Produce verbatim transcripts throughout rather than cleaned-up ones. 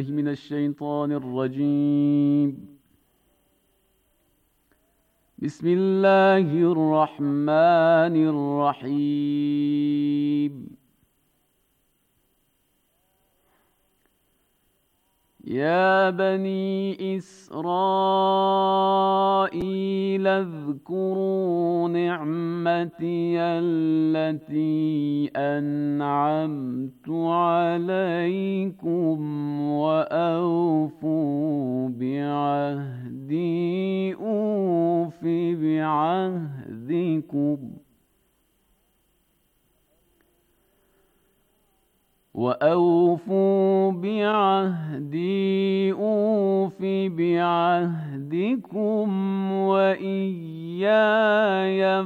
بالله من الشيطان الرجيم. بسم الله الرحمن الرحيم. يا بني إسرائيل اذكروا نعمتي التي أنعمت عليكم وأوفوا بعهدي أوف بعهدكم وأوفوا بعهدي أوف بعهدكم وإياي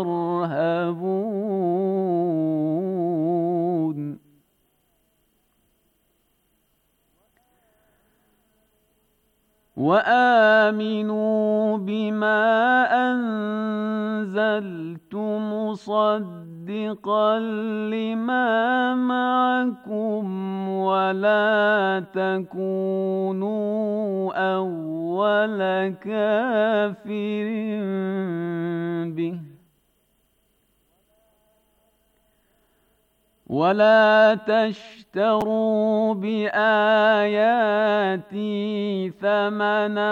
فارهبون. وآمنوا بما أنزلت مصدقا لما معكم ولا تكونوا أول كافر به ولا تشتروا بآياتي ثمنا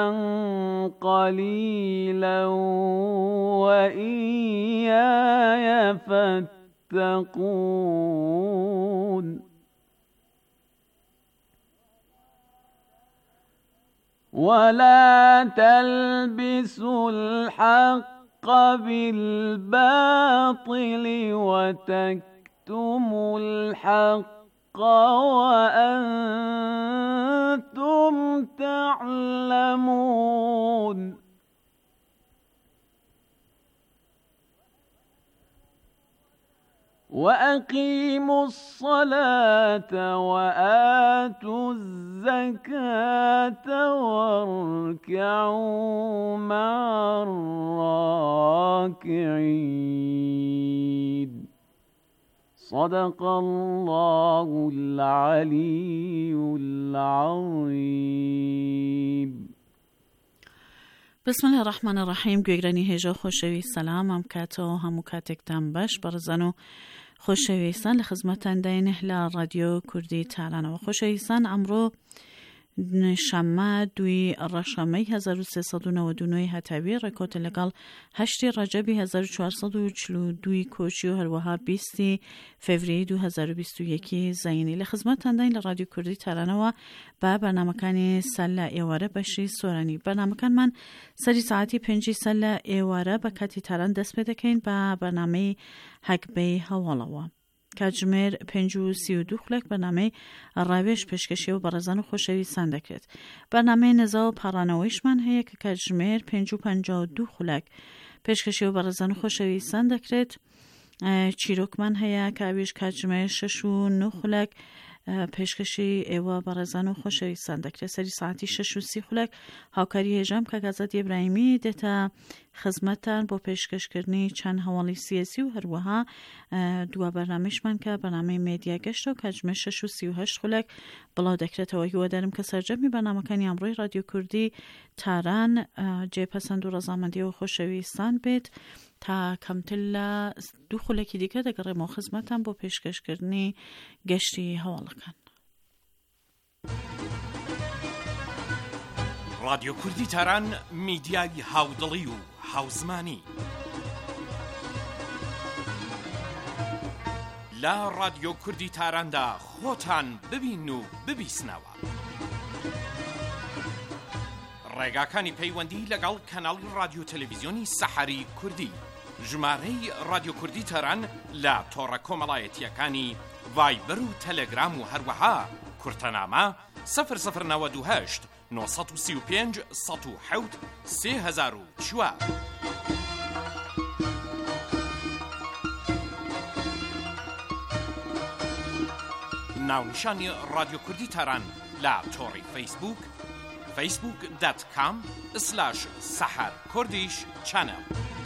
قليلا وإياي فاتقون. ولا تلبسوا الحق بالباطل وتكتموا تُمُوا الْحَقَّ وَأَنْتُمْ تَعْلَمُونَ. وَأَقِيمُوا الصَّلَاةَ وَآتُوا الزَّكَاةَ وَارْكَعُوا مَعَ الرَّاكِعِينَ. صدق الله العلي العظيم. بسم الله الرحمن الرحیم. گوێگرانی هێژە و خۆشەوی سەلام ئەم کاتەوە هەموو کاتێکتان باش بەڕزان و خۆشەویستان لە خزمەتتان داینە لە ڕادیۆ کوردی تارانەوە. خۆشەویستان، ئەمڕۆ شەممە دوی ڕەشەمەی هەزار و سێسەد و نەوەد و نۆی هەتاوی ڕێکۆتە لەگەڵ هەشتی ڕەجەبی هەزار و چوارسەد و چل و دوی کۆچی و هەروەها بیستی فێڤریەی دوو هەزار و بیست و یەکی زەینی لە خزمەتتان داین لە ڕادیۆ کوردی تارانەوە بە بەرنامەکانی سەر لە ئێوارە بەشی سۆرانی. بەرنامەکانمان سەری ساعتی پێنجی سەر لە ئێوارە بە کاتی تاران دەست پێ دەکەین بە بەرنامەی هەکبەی هەواڵەوە. کاتژمێر پێنج و سی و دوو خولێک بەرنامەی ڕاوێژ پێشکەشی و بەڕێزان و خۆشەویستان دەکرێت. بەرنامەی نەزا و پاڕانەوەیشمان هەیە کە کاتژمێر پێنج و پەنجا و دوو خولێک پێشکەشی و بەڕێزان و خۆشەویستان دەکرێت. چیرۆکمان هەیە کە ئەویش کاتژمێر شەش و نۆ خولێک پێشکەشی ئێوە بەڕێزان و خۆشەویستان دەکرێت. سەری ساعتی شەش و سی خولێک هاوکاری هێژەم کە گازەت ئیبراهیمی دێتە خزمەتتان بۆ پێشکەشکردنی چەند هەواڵی سیاسی و هەروەها دووە بەرنامەیشمان کە بەرنامەی مێدیا گەشتە و کاتژمێر شەش و سی و هەشت خولێک بڵاو دەکرێتەوە. هیوادارم کە سەرجەمی بەرنامەکانی ئەمڕۆی رادیۆ کوردی تاران جێپەسەند و ڕەزامەندیەوە خۆشەویستان بێت. تا کەمتر لە دوو خولێکی دیکە دەگەڕێمەوە خزمەتتان بۆ پێشکەشکردنی گەشتی هەواڵەکان. رادیۆ کوردی تاران میدیای هاودڵی و هاوزمانی لە رادیۆ کوردی تاراندا خۆتان ببین و ببیسنەوە. ڕێگاکانی پەیوەندی لەگەڵ کەناڵی رادیۆ تەلەڤیزیۆنی سەحەری کوردی، ژمارەی رادیۆ کوردی تاران لە تۆڕە کۆمەڵایەتیەکانی ڤایبەر و تەلەگرام و هەروەها کورتەنامە سەفر سەفر نەوەد و هەشت نۆ سەد و سی و پێنج سەد و حەوت سێ هەزار و چوار. ناونیشانی رادیۆ کوردی تاران لە تۆڕی فەیسبوک فەیسبوک دات کام سلاش سەحەر کوردیش چەنەڵ.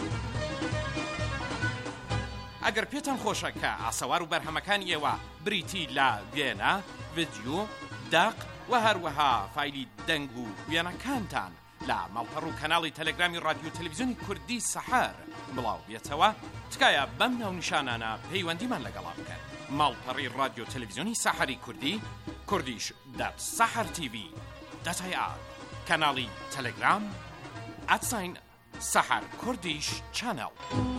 ئەگەر پێتان خۆشە کە ئاسەوار و بەرهەمەکانی ئێوە بریتی لە وێنە، ڤیدیۆ، داق و هەروەها فایلی دەنگ و وێنەکانتان لە ماڵپەڕ و کەناڵی تەلەگرامی رادیۆ تەلەڤیزیۆنی کوردی سەحار بڵاو بێتەوە، تکایە بەم ناونیشانانە پەیوەندیمان لەگەڵا بکەن. ماڵپەڕی رادیۆ تەلەڤیزیۆنی سەحاری کوردی، کوردیش دات سەحار تیڤی دات ئای ئار، کەناڵی تەلەگرام ئەتساین سەحار کوردیش چانەڵ.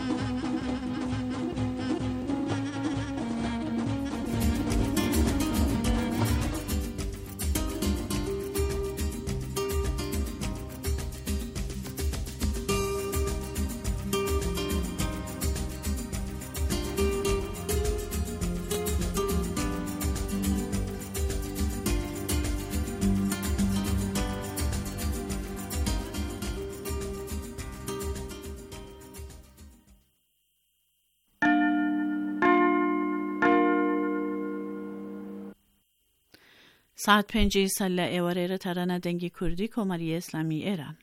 ساعت پێنجی سەر لە ئێوەرێرە تەرانە دەنگی کوردی کۆمەریە ئیسلامی ئێران.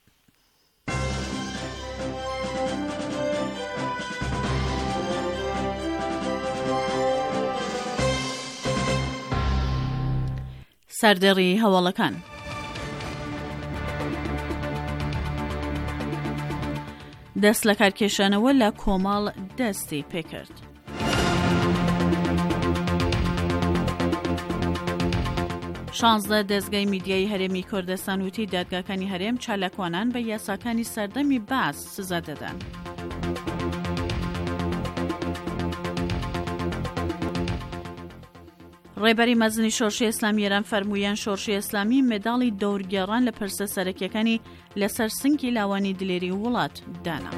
سەردەڕی هەواڵەکان. دەست لە کارکێشانەوە لە کۆماڵ دەستی پێکرد. شانزدە دەستگای میدیای هەرێمی کوردستان وتی دادگاکانی هەرێم چالاکوانان بە یاساکانی سەردەمی باس سزا دەدەن. ڕێبەری مەزنی شۆڕشی ئیسلامی ئێران فەرموویان شۆڕشی ئیسلامی مێداڵی دەورگێڕان لە پرسە سەرەکیەکانی لەسەر سنگی لاوانی دلێری وڵات دانا.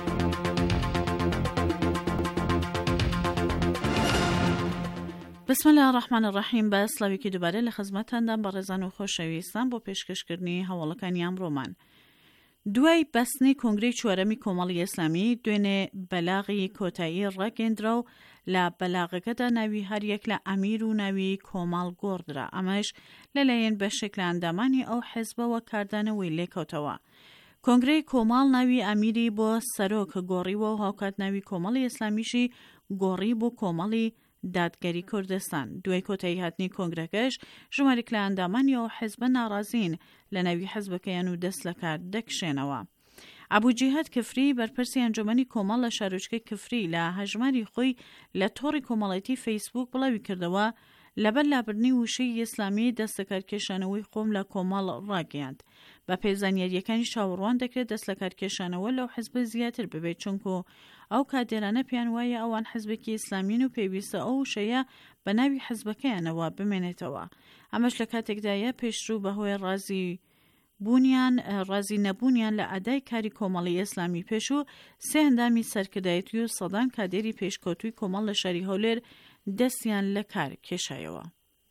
بسم الله الرحمن الرحیم. بە سلاوێکی دووبارە لە خزمەتاندان بە ڕێزان و خۆشەویستان بۆ پێشکەشکردنی هەواڵەکانی ئەمڕۆمان. دوای بەستنی کۆنگرەی چوارەمی کۆمەڵی ئیسلامی دوێنێ بەلاغی کۆتایی ڕاگەیەندرا و لە بەلاغەکەدا ناوی هەریەک لە ئەمیر و ناوی کۆماڵ گۆڕدرا. ئەمەش لەلایەن بەشێک لە ئەندامانی ئەو حیزبەوە کاردانەوەی لێکەوتەوە. کۆنگرەی کۆماڵ ناوی ئەمیری بۆ سەرۆک گۆڕیوە و هاوکات ناوی کۆمەڵی ئیسلامیشی گۆڕی بۆ کۆمەڵی دادگەری کوردستان. دوای کۆتایی هاتنی کۆنگرەکەش ژمارێک لە ئەندامانی ئەو حیزبە ناڕازین لە ناوی حیزبەکەیان و دەست لە کار دەکشێنەوە. ئەبوجیهاد کفری بەرپرسی ئەنجومەنی کۆمەڵ لە شارۆچکەی کفری لە هەژماری خۆی لە تۆڕی کۆمەڵایەتی فەیسبوک بڵاوی کردەوە لەبەر لابردنی وشەی ئیسلامی دەستەکارکێشانەوەی خۆم لە کۆمەڵ ڕاگەیاند. بە پێزانیاریەکانی شاوەڕوان دەکرێت دەست لە کارکێشانەوە لەو حیزبە زیاتر ببێت، چونکو ئەو کادێرانە پیان وایە ئەوان حیزبێکی ئیسلامین و پێویستە ئەو وشەیە بە ناوی حیزبەکەیانەوە بمێنێتەوە. ئەمەش لە کاتێکدایە پێشترو بەهۆی ڕازی بوونیان ڕازی نەبوونیان لە ئەدای کاری کۆمەڵی ئیسلامی پێش و سێ هەندامی سەرکردایەتی و سەدان کادێری پێشکەوتووی کۆمەڵ لە شاری هەولێر دەستیان لە کار کێشایەوە.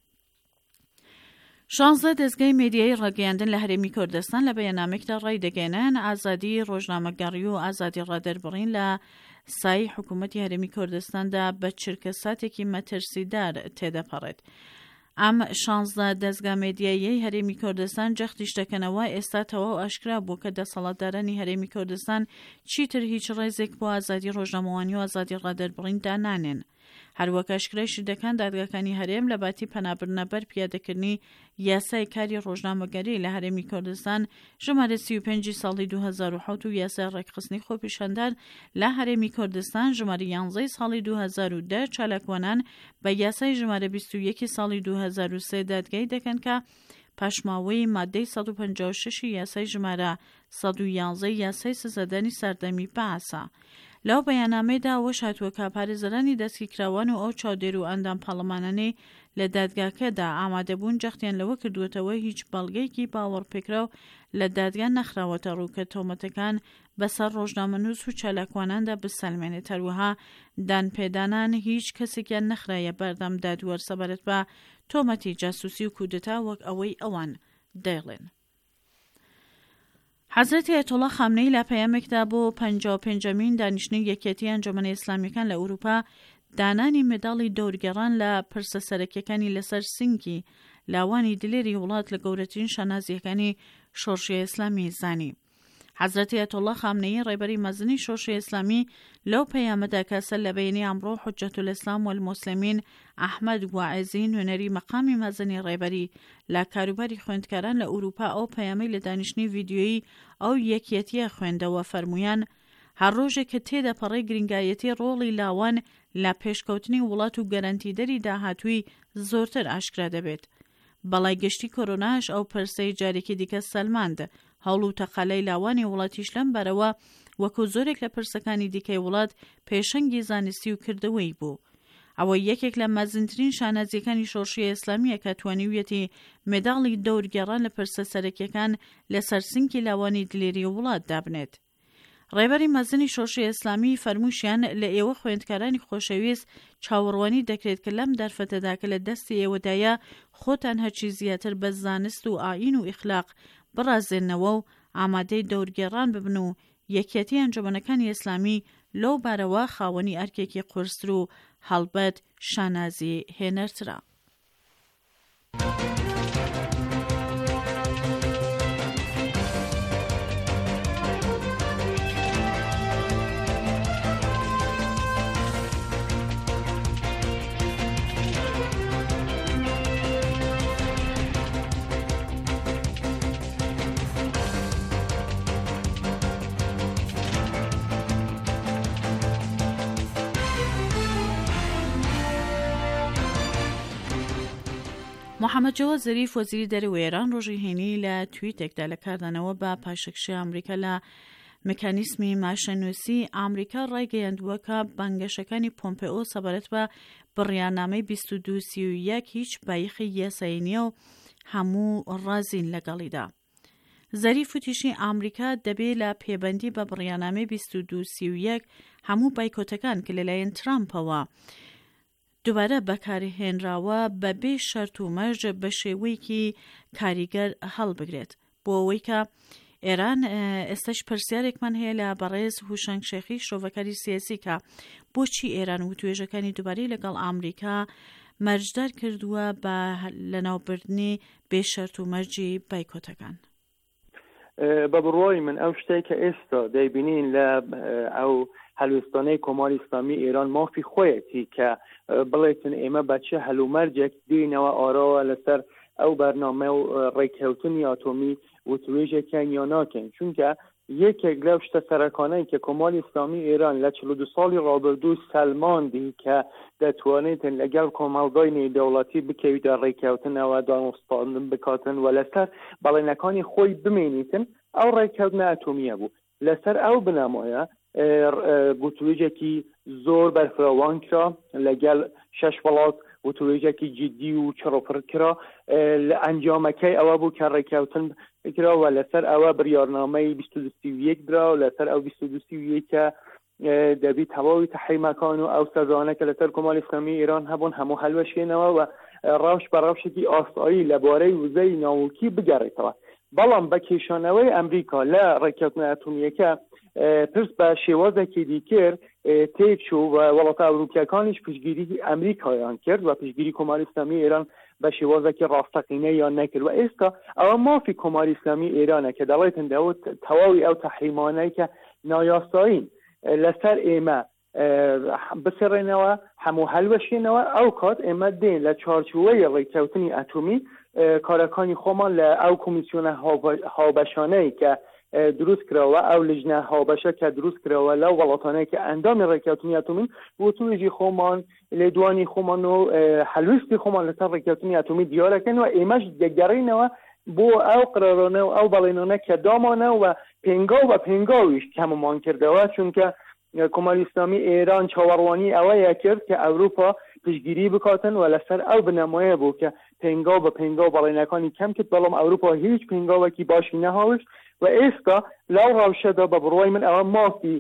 شانزدە دەستگای میدیای ڕاگەیاندن لە هەرێمی کوردستان لە بەیاننامێکدا ڕای دەگەێنن ئازادی ڕۆژنامەگەڕی و ئازادی ڕادەربڕین لە سای حکوومەتی هەرێمی کوردستاندا بە چرکە ساتێکی مەترسیدار تێدەپەڕێت. ئەم شانزدە دەستگا میدیایی هەرێمی کوردستان جەختی شتەکەنەوە ئێستا تەواو ئاشکرا بوو کە دەسەڵاتدارانی هەرێمی کوردستان چیتر هیچ ڕێزێک بۆ ئازادی ڕۆژنامەوانی و ئازادی ڕادەربڕیندا نانێن. هەروەک ئاشکرایشی دەکەن دادگاکانی هەرێم لە باتی پەنابرنە بەر پیادەکردنی یاسای کاری ڕۆژنامەگەری لە هەرێمی کوردستان ژمارە سی و پێنج ساڵی دوو هەزار و حەوت و یاسای ڕێکخستنی خۆپیشاندان لە هەرێمی کوردستان ژمارە یانزەی ساڵی دوو هەزار و دە چالاکوانان بە یاسای ژمارە بیست و یەک ساڵی دوو هەزار و سێ دادگای دەکەن کە پاشماوەی مادەی سەد و پەنجاو و شەش یاسای ژمارە سەد و یانزە یاسای سزادانی سەردەمی باسە. لەو بەیاننامەیەدا ئەوەش هاتووە کە پارێزەرانی دەستگی کراوان و ئەو چاودێر و ئەندام پاڵەمانانەی لە دادگاکەدا ئامادەبوون جەختیان لەوە کردووەتەوە هیچ بەڵگەیەکی باوەڕپێکراو لە دادگا نەخراوەتە ڕوو کە تۆمەتەکان بەسەر ڕۆژنامەنووس و چالاکواناندا بسەلمێنێت. هەروەها دانپێدانان هیچ کەسێکیان نەخرایە بەردەم دادوەرسە سەبارەت بە تۆمەتی جاسووسی و کودەتا وەک ئەوەی ئەوان دەیڵێن. حەزرەتی ئایەتۆڵا خامنەی لە پەیامێکدا بۆ پەنجاو و پێنجەمین دانیشتنی یەکێتی ئەنجومەنە ئیسلامیەکان لە ئەوروپا دانانی مێداڵی دەورگێڕان لە پرسە سەرەکیەکانی لەسەر سنگی لاوانی دلێری وڵات لە گەورەترین شانازیەکانی شۆڕشی ئیسلامی زانی. حەزرەتی ئایەتوڵڵا خامنەیی ڕێبەری مەزنی شۆڕشی ئیسلامی لەو پەیامەدا کە سەر لە بەیانی ئەمڕۆ حوجەتولئیسلام والموسلمین ئەحمەد گواعزی نوێنەری مەقامی مەزنی ڕێبەری لە کاروباری خوێندکاران لە ئوروپا ئەو پەیامەی لە دانیشتنی ڤیدیۆیی ئەو یەکیەتیە خوێندەوە فەرموویان هەر ڕۆژێک کە تێدا پەڕەی گرنگایەتی ڕۆڵی لاوان لە پێشکەوتنی وڵات و گەرانتیدەری داهاتووی زۆرتر ئاشکرا دەبێت. بەڵای گەشتی کۆرۆناش ئەو پرسەی جارێکی دیکە سەلماند هەوڵ و تەقەلەی لاوانی وڵاتیش لەم بەرەوە وەکو زۆرێک لە پرسەکانی دیکەی وڵات پێشەنگی زانستی و کردەوەی بوو. ئەوە یەکێک لە مەزنترین شانازیەکانی شۆڕشی ئیسلامیە کە توانیویەتی مێداڵی دەورگێڕان لە پرسە سەرەکیەکان لە سەرسنگی لاوانی دلێری وڵات دابنێت. ڕێبەری مەزنی شۆڕشی ئیسلامی فەرمووشیان لە ئێوە خوێندکارانی خۆشەویست چاوەڕوانی دەکرێت کە لەم دەرفەتەدا کە لە دەستی ئێوەدایە خۆتان هەرچی زیاتر بە زانست و ئاین و ئیخلاق بڕازێنەوە و ئامادەی دەورگێڕان ببن و یەکێتی ئەنجومەنەکانی ئیسلامی لەو بارەوە خاوەنی ئەرکێکی قورستر و هەڵبەت شانازی هێنەرترە. محەممەد جەواد زەریف وەزیری دەرەوەی ئێران ڕۆژی هێنی لە تویتێکدا لە کاردانەوە بە پاشەکشی ئەمریکا لە مکانیسمی ماشەنووسی ئامریکا ڕایگەیاندووە کە بانگەشەکانی پۆمپێۆ سەبارەت بە بڕیارنامەی بیست و دوو سی و یەک هیچ بایەخی یاسایی نییە و هەموو ڕازین لەگەڵیدا. زەریف وتیشی ئامریکا دەبێت لە پێبەندی بە بڕیارنامەی بیست و دوو سی و یەک هەموو بایکۆتەکان کە لەلایەن ترامپەوە دووبارە بەکارهێنراوە بە بێ شەرت و مەرج بە شێوەیەکی کاریگەر هەڵبگرێت بۆ ئەوەی کە ئێران ئێستش پرسیارێکمان هەیە لە بەڕێز هوشەنگ شێخی شۆڤەکاری سیاسی کە بۆچی ئێران و توێژەکانی دووبارەی لەگەڵ ئامریکا مەرجدار کردووە بە لەناوبردنی بێ شەرت و مەرجی بایکۆتەکان. بە بڕوای من ئەو شتێک کە ئێستا دەیبینین لە ئەو هەلوستانەی کۆماری ئیسلامی ئێران مافی خۆیەتی کە بڵێتن ئێمە بەچە هەلومەرجێک دێنەوە ئاراوە لەسەر ئەو بەرنامە و ڕێککەوتنی ئاتۆمی و توێژێکیان یا ناکەن، چونکە یەکێک لەو شتە سەرەکانەی کە کۆماری ئیسلامی ئێران لە چل و دو ساڵی ڕابردوو سەلماندی کە دەتوانێتن لەگەڵ کۆمەڵگەی نێودەوڵەتی بکەویتە ڕێککەوتنەوە دامۆستاندن بکاتن و لەسەر بەڵێنەکانی خۆی بمێنیتن ئەو ڕێککەوتنە ئەتۆمیە بوو. لەسەر ئەو بنەمایە گوتوێژێکی زۆر بەرفراوان کرا لەگەڵ شەش وڵات گوتوێژێکی جدی و چڕۆپڕ کرا لە ئەنجامەکەی ئەوە بوو کە ڕێککەوتن کراوە لەسەر ئەوە بڕیارنامەی بیست و دو سی و یەک درا و لەسەر ئەو بیست و دو سی و یەکە دەبی تەواوی تەحریمەکان و ئەو سەزانە کە لەسەر کۆماری ئیسلامی ئێران هەبوون هەموو هەلوەشێنەوە و ڕاوش بە ڕاوشێکی ئاسایی لەبارەی وزەی ناوکی بگەڕێتەوە. بەڵام بە کێشانەوەی ئەمریکا لە ڕێککەوتنە ئەتۆمیەکە پرس بە شێوازێکی دیکر تێکچوو و وڵاتە ئەوروپیەکانیش پشتگیری ئەمریکایان کرد و پشتگیری کۆماری ئیسلامی ئێران بە شێوازێکی ڕاستەقینە یان نەکرد و ئێستا ئەوە مافی کۆماری ئیسلامی ئێرانە کە دەڵێتن دەوت تەواوی ئەو تەحریمانەی کە نایاسایین لەسەر ئێمە بسێڕێنەوە هەموو هەلوەشێنەوە ئەو کات ئێمە دێن لە چارچوبەی ڕێککەوتنی ئەتۆمی کارەکانی خۆمان لە ئەو کۆمیسیۆنە هاوبەشانەی کە دروست کراوە ئەو لجنە هاوبەشە کە دروست کراوە لەو وڵاتانەی کە ئەندامی ڕێککەوتنی ئەتۆمی بۆ توێژی خۆمان لێدوانی خۆمان و هەلوستی خۆمان لەسەر ڕێککەوتنی ئەتۆمی دیارەکەن و ئێمەش دەگەڕینەوە بۆ ئەو قرارانە و ئەو بەڵێنانە کە دامانە و پێنگاو بە پێنگاویش کەممان کردەوە، چونکە کۆماری ئیسلامی ئێران چاوەڕوانی ئەوەیە کرد کە ئەوروپا پشتگیری بکاتن و لەسەر ئەو بنەمایە بوو کە پێنگاو بە پێنگاو بەڵێنەکانی کەم کرد، بەڵام ئەوروپا هیچ پێنگاوێکی باشی نەهاوشت و ئێستا لەو ڕاوشەدا بە بڕوای من ئەوە مافی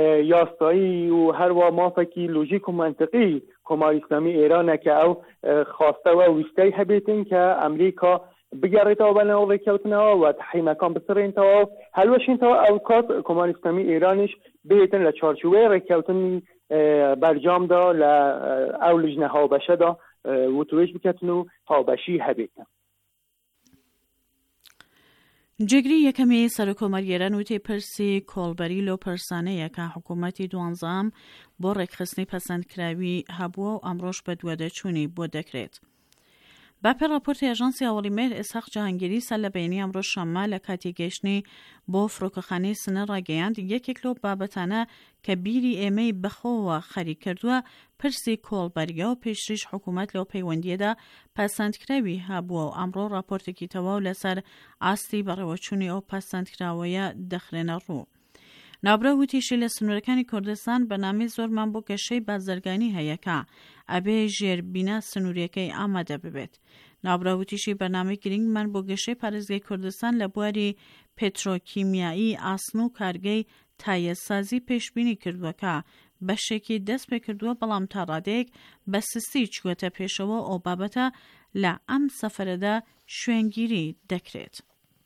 یاسایی و هەروە مافێکی لۆژیک و منطقی کۆماری ئیسلامی ئێرانە کە ئەو خواستەوە ویستەی هەبێتن کە ئەمریکا بگەڕێتەوە بەناو ڕێککەوتنەوە و تەحریمەکان بسڕێنەوە و هەلوەشێنەوە ئەو کات کۆماری ئیسلامی ئێرانیش بێتن لە چارچوبەی ڕێککەوتنی بەرجامدا لە ئەو لجنە هاوبەشەدا وتوێژ بکەتن و هاوبەشی هەبێتن. جگری یکمی سرکۆمەریێران وتی پرسی کۆڵبەری لۆ پرسانەیە کە حکوومەتی دوانزەم بۆ ڕێکخستنی پەسەندکراوی هەبووە و ئەمڕۆژ بە دووەدەچوونی بۆ دەکرێت. باپێ راپۆرتی ئاژانسی هەوڵی مێر ئێسحاق جەهانگیری سەر لە بەیانی ئەمڕۆ شەممە لە کاتی گەیشتنی بۆ فڕۆکەخانەی سنە ڕاگەیاند یەکێک لەو بابەتانە کە بیری ئێمەی بەخۆوە خەریک کردووە پرسی کۆڵبەریە و پێشتریش حکوومەت لەو پەیوەندیەدا پەسەندکراوی هەبووە و ئەمڕۆ راپۆرتێکی تەواو لەسەر ئاستی بەڕێوەچوونی ئەو پەسەندکراوەیە دەخرێنە ڕوو. نابرا وتیشی لە سنوورەکانی کوردستان بەنامەی زۆرمان بۆ گەشەی بازرگانی هەیە کە ئەبێ ژێربینا سنووریەکەی ئامادە ببێت. نابرا وتیشی بەنامەی گرنگمان بۆ گەشەی پارێزگای کوردستان لە بواری پێترۆکیمیایی ئاسن و کارگەی تایەسازی پێشبینی کردووە کە بەشێکی دەست پێ کردووە بەڵام تا ڕادەیەک بە سستی چووەتە پێشەوە ئەو بابەتە لە ئەم سەفەرەدا شوێنگیری دەکرێت.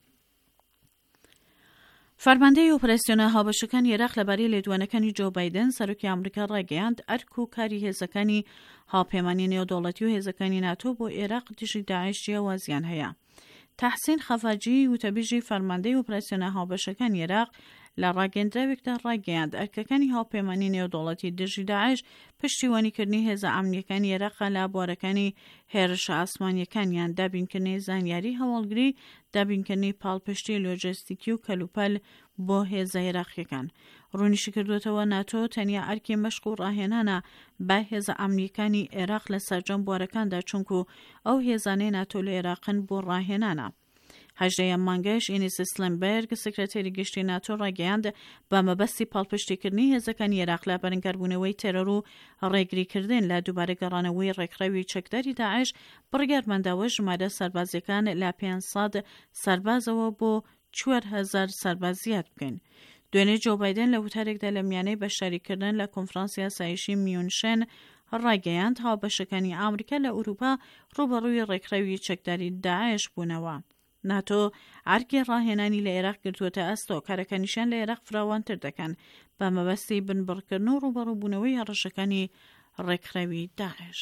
فەرماندەی ئۆپراسیۆنە هاوبەشەکانی عێراق لەبارەی لێدوانەکانی جۆ بایدن سەرۆکی ئەمریکا ڕاگەیاند ئەرک و کاری هێزەکانی هاوپەیمانی نێودەوڵەتی و هێزەکانی ناتۆ بۆ عێراق دژی داعش جیاوازیان هەیە. تەحسین خەفاجی وتەبێژی فەرماندەی ئۆپراسیۆنە هاوبەشەکانی عێراق لە ڕاگەندراوێکدا ڕاگەیاند ئەرکەکانی هاوپەیمانی نێودەوڵەتی دژی داعش پشتیوانیکردنی هێزە ئەمنیەکانی عێراق لە بوارەکانی هێرشە ئاسمانیەکانیان دابینکردنی زانیاری هەواڵگری دابینکردنی پاڵپشتی لۆجستیکی و کەلوپەل بۆ هێزە عێراقیەکان. ڕوونیشی کردوێتەوە ناتۆ تەنیا ئەرکی مەشق و ڕاهێنانە با هێزە ئەمنیەکانی عێراق لە سەرجەم بوارەکاندا چونکو ئەو هێزانەی ناتۆ لە عێراقن بۆ ڕاهێنانە. هەژدەیەم مانگەش ئینیس سلێنبەرگ سکرتێری گشتی ناتۆ ڕاگەیاند بە مەبەستی پاڵپشتیکردنی هێزەکانی عێراق لە بەرەنگاربوونەوەی تێرۆر و ڕێگریکردن لە دووبارە گەڕانەوەی ڕێکخراوی چەکداری داعش بڕیارمەنداوە ژمارە سەربازیەکان لە پێنج سەد سەربازەوە بۆ چوار هەزار سەرباز زیاد بکەین. دوێنێ جۆ بایدن لە وتارێکدا لە میانەی بەشداریکردن لە کۆنفرانسی ئاسایشی میونشن ڕاگەیاند هاوبەشەکانی ئامریکا لە ئوروپا ڕوبەڕووی ڕێکخراوی چەکداری داعش بوونەوە. ناتۆ ئارکی ڕاهێنانی لە عێراق کردووەتە ئەستۆ کارەکانیشان لە عێراق فراوانتر دەکەن بە مەبەستی بنبڕکردن و ڕوبەڕووبوونەوەی هەڕەشەکانی ڕێکخراوی داعش.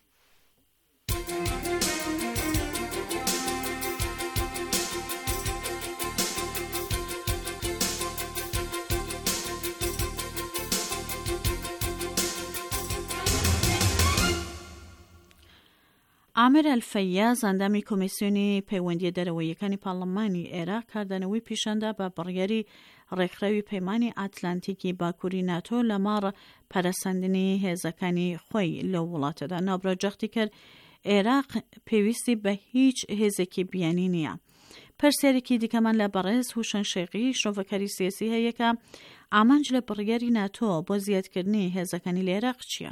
ئامر ئەلفەیاز ئەندامی کۆمیسیۆنی پەیوەندیە دەرەوەیەکانی پاڵەمانی عێراق کاردانەوەی پیشەندا بە بڕیاری ڕێکخراوی پەیمانی ئاتلانتیکی باکووری ناتۆ لە ماڕ پەرەسەندنی هێزەکانی خۆی لەو وڵاتەدا. نابرا جەختی کرد عێراق پێویستی بە هیچ هێزێکی بیانی نییە. پرسیارێکی دیکەمان لە بەڕێز هوشەن شێقی شۆڤەکاری سیاسی هەیە کە ئامانج لە بڕیاری ناتۆ بۆ زیادکردنی هێزەکانی لە عێراق چییە؟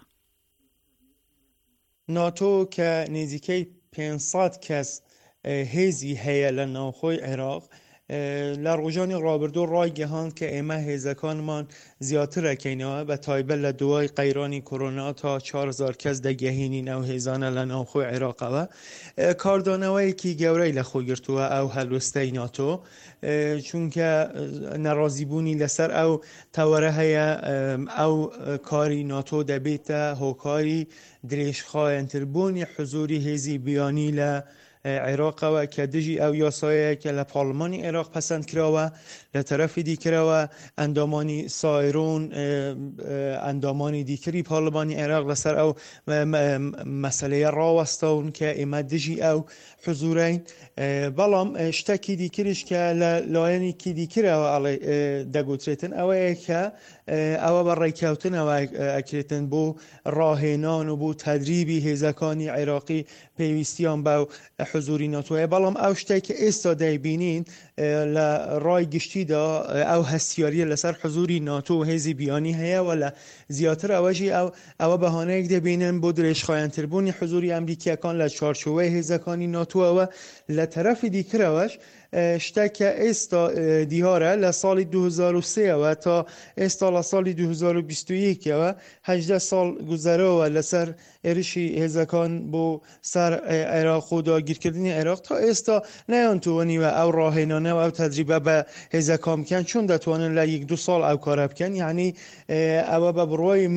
ناتۆ کە نزیکەی پێنج سەد کەس هێزی هەیە لە ناوخۆی عێراق لە ڕۆژانی ڕابردوو ڕایگەهاند کە ئێمە هێزەکانمان زیاترەکەینەوە بە تایبەت لە دوای قەیرانی کۆرۆنا تا چوار هەزار کەس دەگەهێنین ئەو هێزانە لە ناوخۆی عێراقەوە. کاردانەوەیەکی گەورەی لە خۆ گرتووە ئەو هەلوستەی ناتۆ چونکە نەڕازیبوونی لەسەر ئەو تەوەرە هەیە ئەو کاری ناتۆ دەبێتە هۆکاری درێژخایەنتربوونی حزوری هێزی بیانی لە عێراقەوە کە دژی ئەو یاسایەیە کە لە پاڵمانی عێراق پەسەند کراوە. لە تەرەفی دیکەرەوە ئەندامانی سایرۆن ئەندامانی دیکەری پاڵمانی عێراق لەسەر ئەو مەسەلەیە ڕاوەستەون کە ئێمە دژی ئەو حزورین. بەڵام شتێکی دیکەریش کە لە لایەنێکی دیکەرەوە دەگوترێتن ئەوەیە کە ئەوە بە ڕێککەوتنەوە ئەکرێتن بۆ ڕاهێنان و بۆ تەدریبی هێزەکانی عێراقی پێویستیان بەو حزوری ناتۆیە. بەڵام ئەو شتێکی ئێستا دەیبینین لە ڕای گشتیدا ئەو هەستیاریە لەسەر حزوری ناتۆ و هێزی بیانی هەیە و لە زیاتر ئەوەژی ئەو ئەوە بەهانەیەک دەبینن بۆ درێژخایەنتربوونی حزوری ئەمریکیەکان لە چارچوبەی هێزەکانی ناتۆەوە. لە تەرەفی دیکەرەوەش شتێکە ئێستا دیارە لە ساڵی دوو هەزار و سێەوە تا ئێستا لە ساڵی دوو هەزار و بیست و یەکەوە هەژدە ساڵ گوزەرەوە لەسەر عێرشی هێزەکان بۆ سەر عێراق و داگیرکردنی عێراق تا ئێستا نەیانتوانیوە ئەو ڕاهێنانەوە ئەو تەجریبە بە هێزەکان بکەن چۆن دەتوانن لە یەک دو ساڵ ئەو کارە بکەن. یعنی ئەوە بە بڕوای من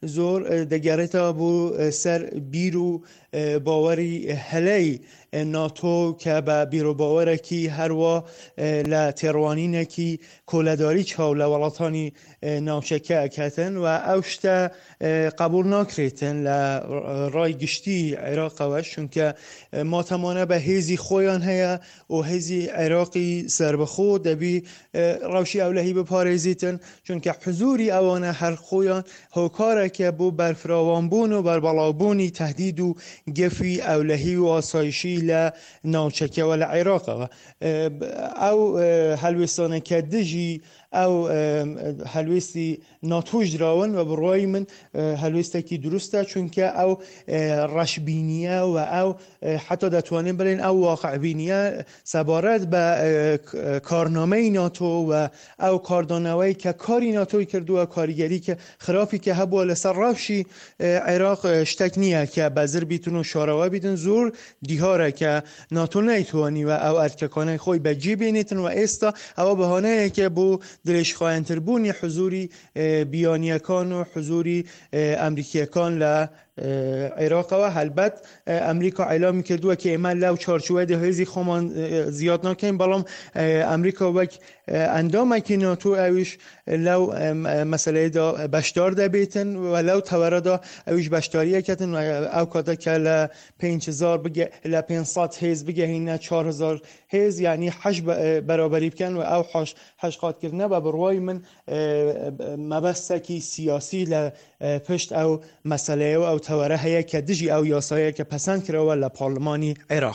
زۆر دەگەڕێتەوە بۆ سەر بیر و باوەری هەلەی ناتۆ کە بە بیرۆباوەرێکی هەروە لە تێڕوانینێکی کۆلەداری چاو لە وڵاتانی ناوچەکە ئەکاتن و ئەو شتە قبول ناکرێتن لە ڕای گشتی عێراقەوە، چونکە ماتەمانە بە هێزی خۆیان هەیە و هێزی عێراقی سربەخۆ دەبی ڕەوشی ئەولەهی بپارێزیتن، چونکە حزوری ئەوانە هەر خۆیان هۆکارێکە بۆ بەرفراوانبوون و بەربەڵاوبوونی تهدید و گەفی ئەولەهی و ئاسایشی لە ناوچەکەوە لە عێراقەوە. ئەو هەلوێستانەکە دژی ئەو هەلوێستی ناتۆش دراون و بڕوای من هەلوێستێکی دروستە، چونکە ئەو ڕەشبینیە و ئەو حتا دەتوانین بڵێن ئەو واقعبینیە سەبارەت بە کارنامەی ناتۆ و ئەو کاردانەوەی کە کاری ناتۆی کردووە، کاریگەری کە خراپی کە هەبووە لەسەر ڕەوشی عێراق شتێک نییە کە بەزر بیتون و شارەوە بیتن. زۆر دیهارە کە ناتۆ نایتوانی و ئەو ئەرکەکانەی خۆی بەجێ بێنێتن و ئێستا ئەوە بەهانەیەکە بۆ درێژخایەنتربوونی حزوری بیانیەکان و حزوری ئەمریکیەکان لە عێراقەوە. هەلبەت ئەمریکا ئەعلامی کردووە کە ئێمە لەو چارچوبە هێزی خۆمان زیاد ناکەین، بەڵام ئەمریکا وەک ئەندامێکی ناتۆ ئەویش لەو مەسەلەیەدا بەشدار دەبێتن و لەو تەوەرەدا ئەویش بەشداریەکەتن و ئەو کاتێکە لە پێنج هەزار لە پێنج هێز بگەهینە چوار هەزار هێز، یعنی حەش بەرابەری بکەن و ئەو حەشقاتکردنە بە بڕوای من مەبەستێکی سیاسی لە پشت ئەو مەسەلەیە و ئەو تەوەرە هەیە کە دژی ئەو یاسایە کە پەسەند کراوە لە پاڵمانی عێراق.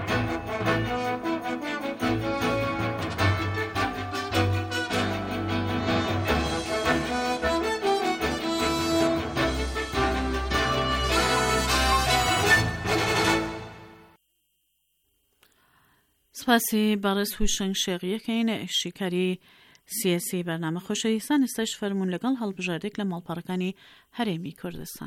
سپاسی بەڕێز هوشنگ شێغیەکەین شیکاری سیاسی بەرنامە خۆشەویستان. ئێستاش فەرموون لەگەڵ هەڵبژاردێک لە ماڵپەڕەکانی هەرێمی کوردستان.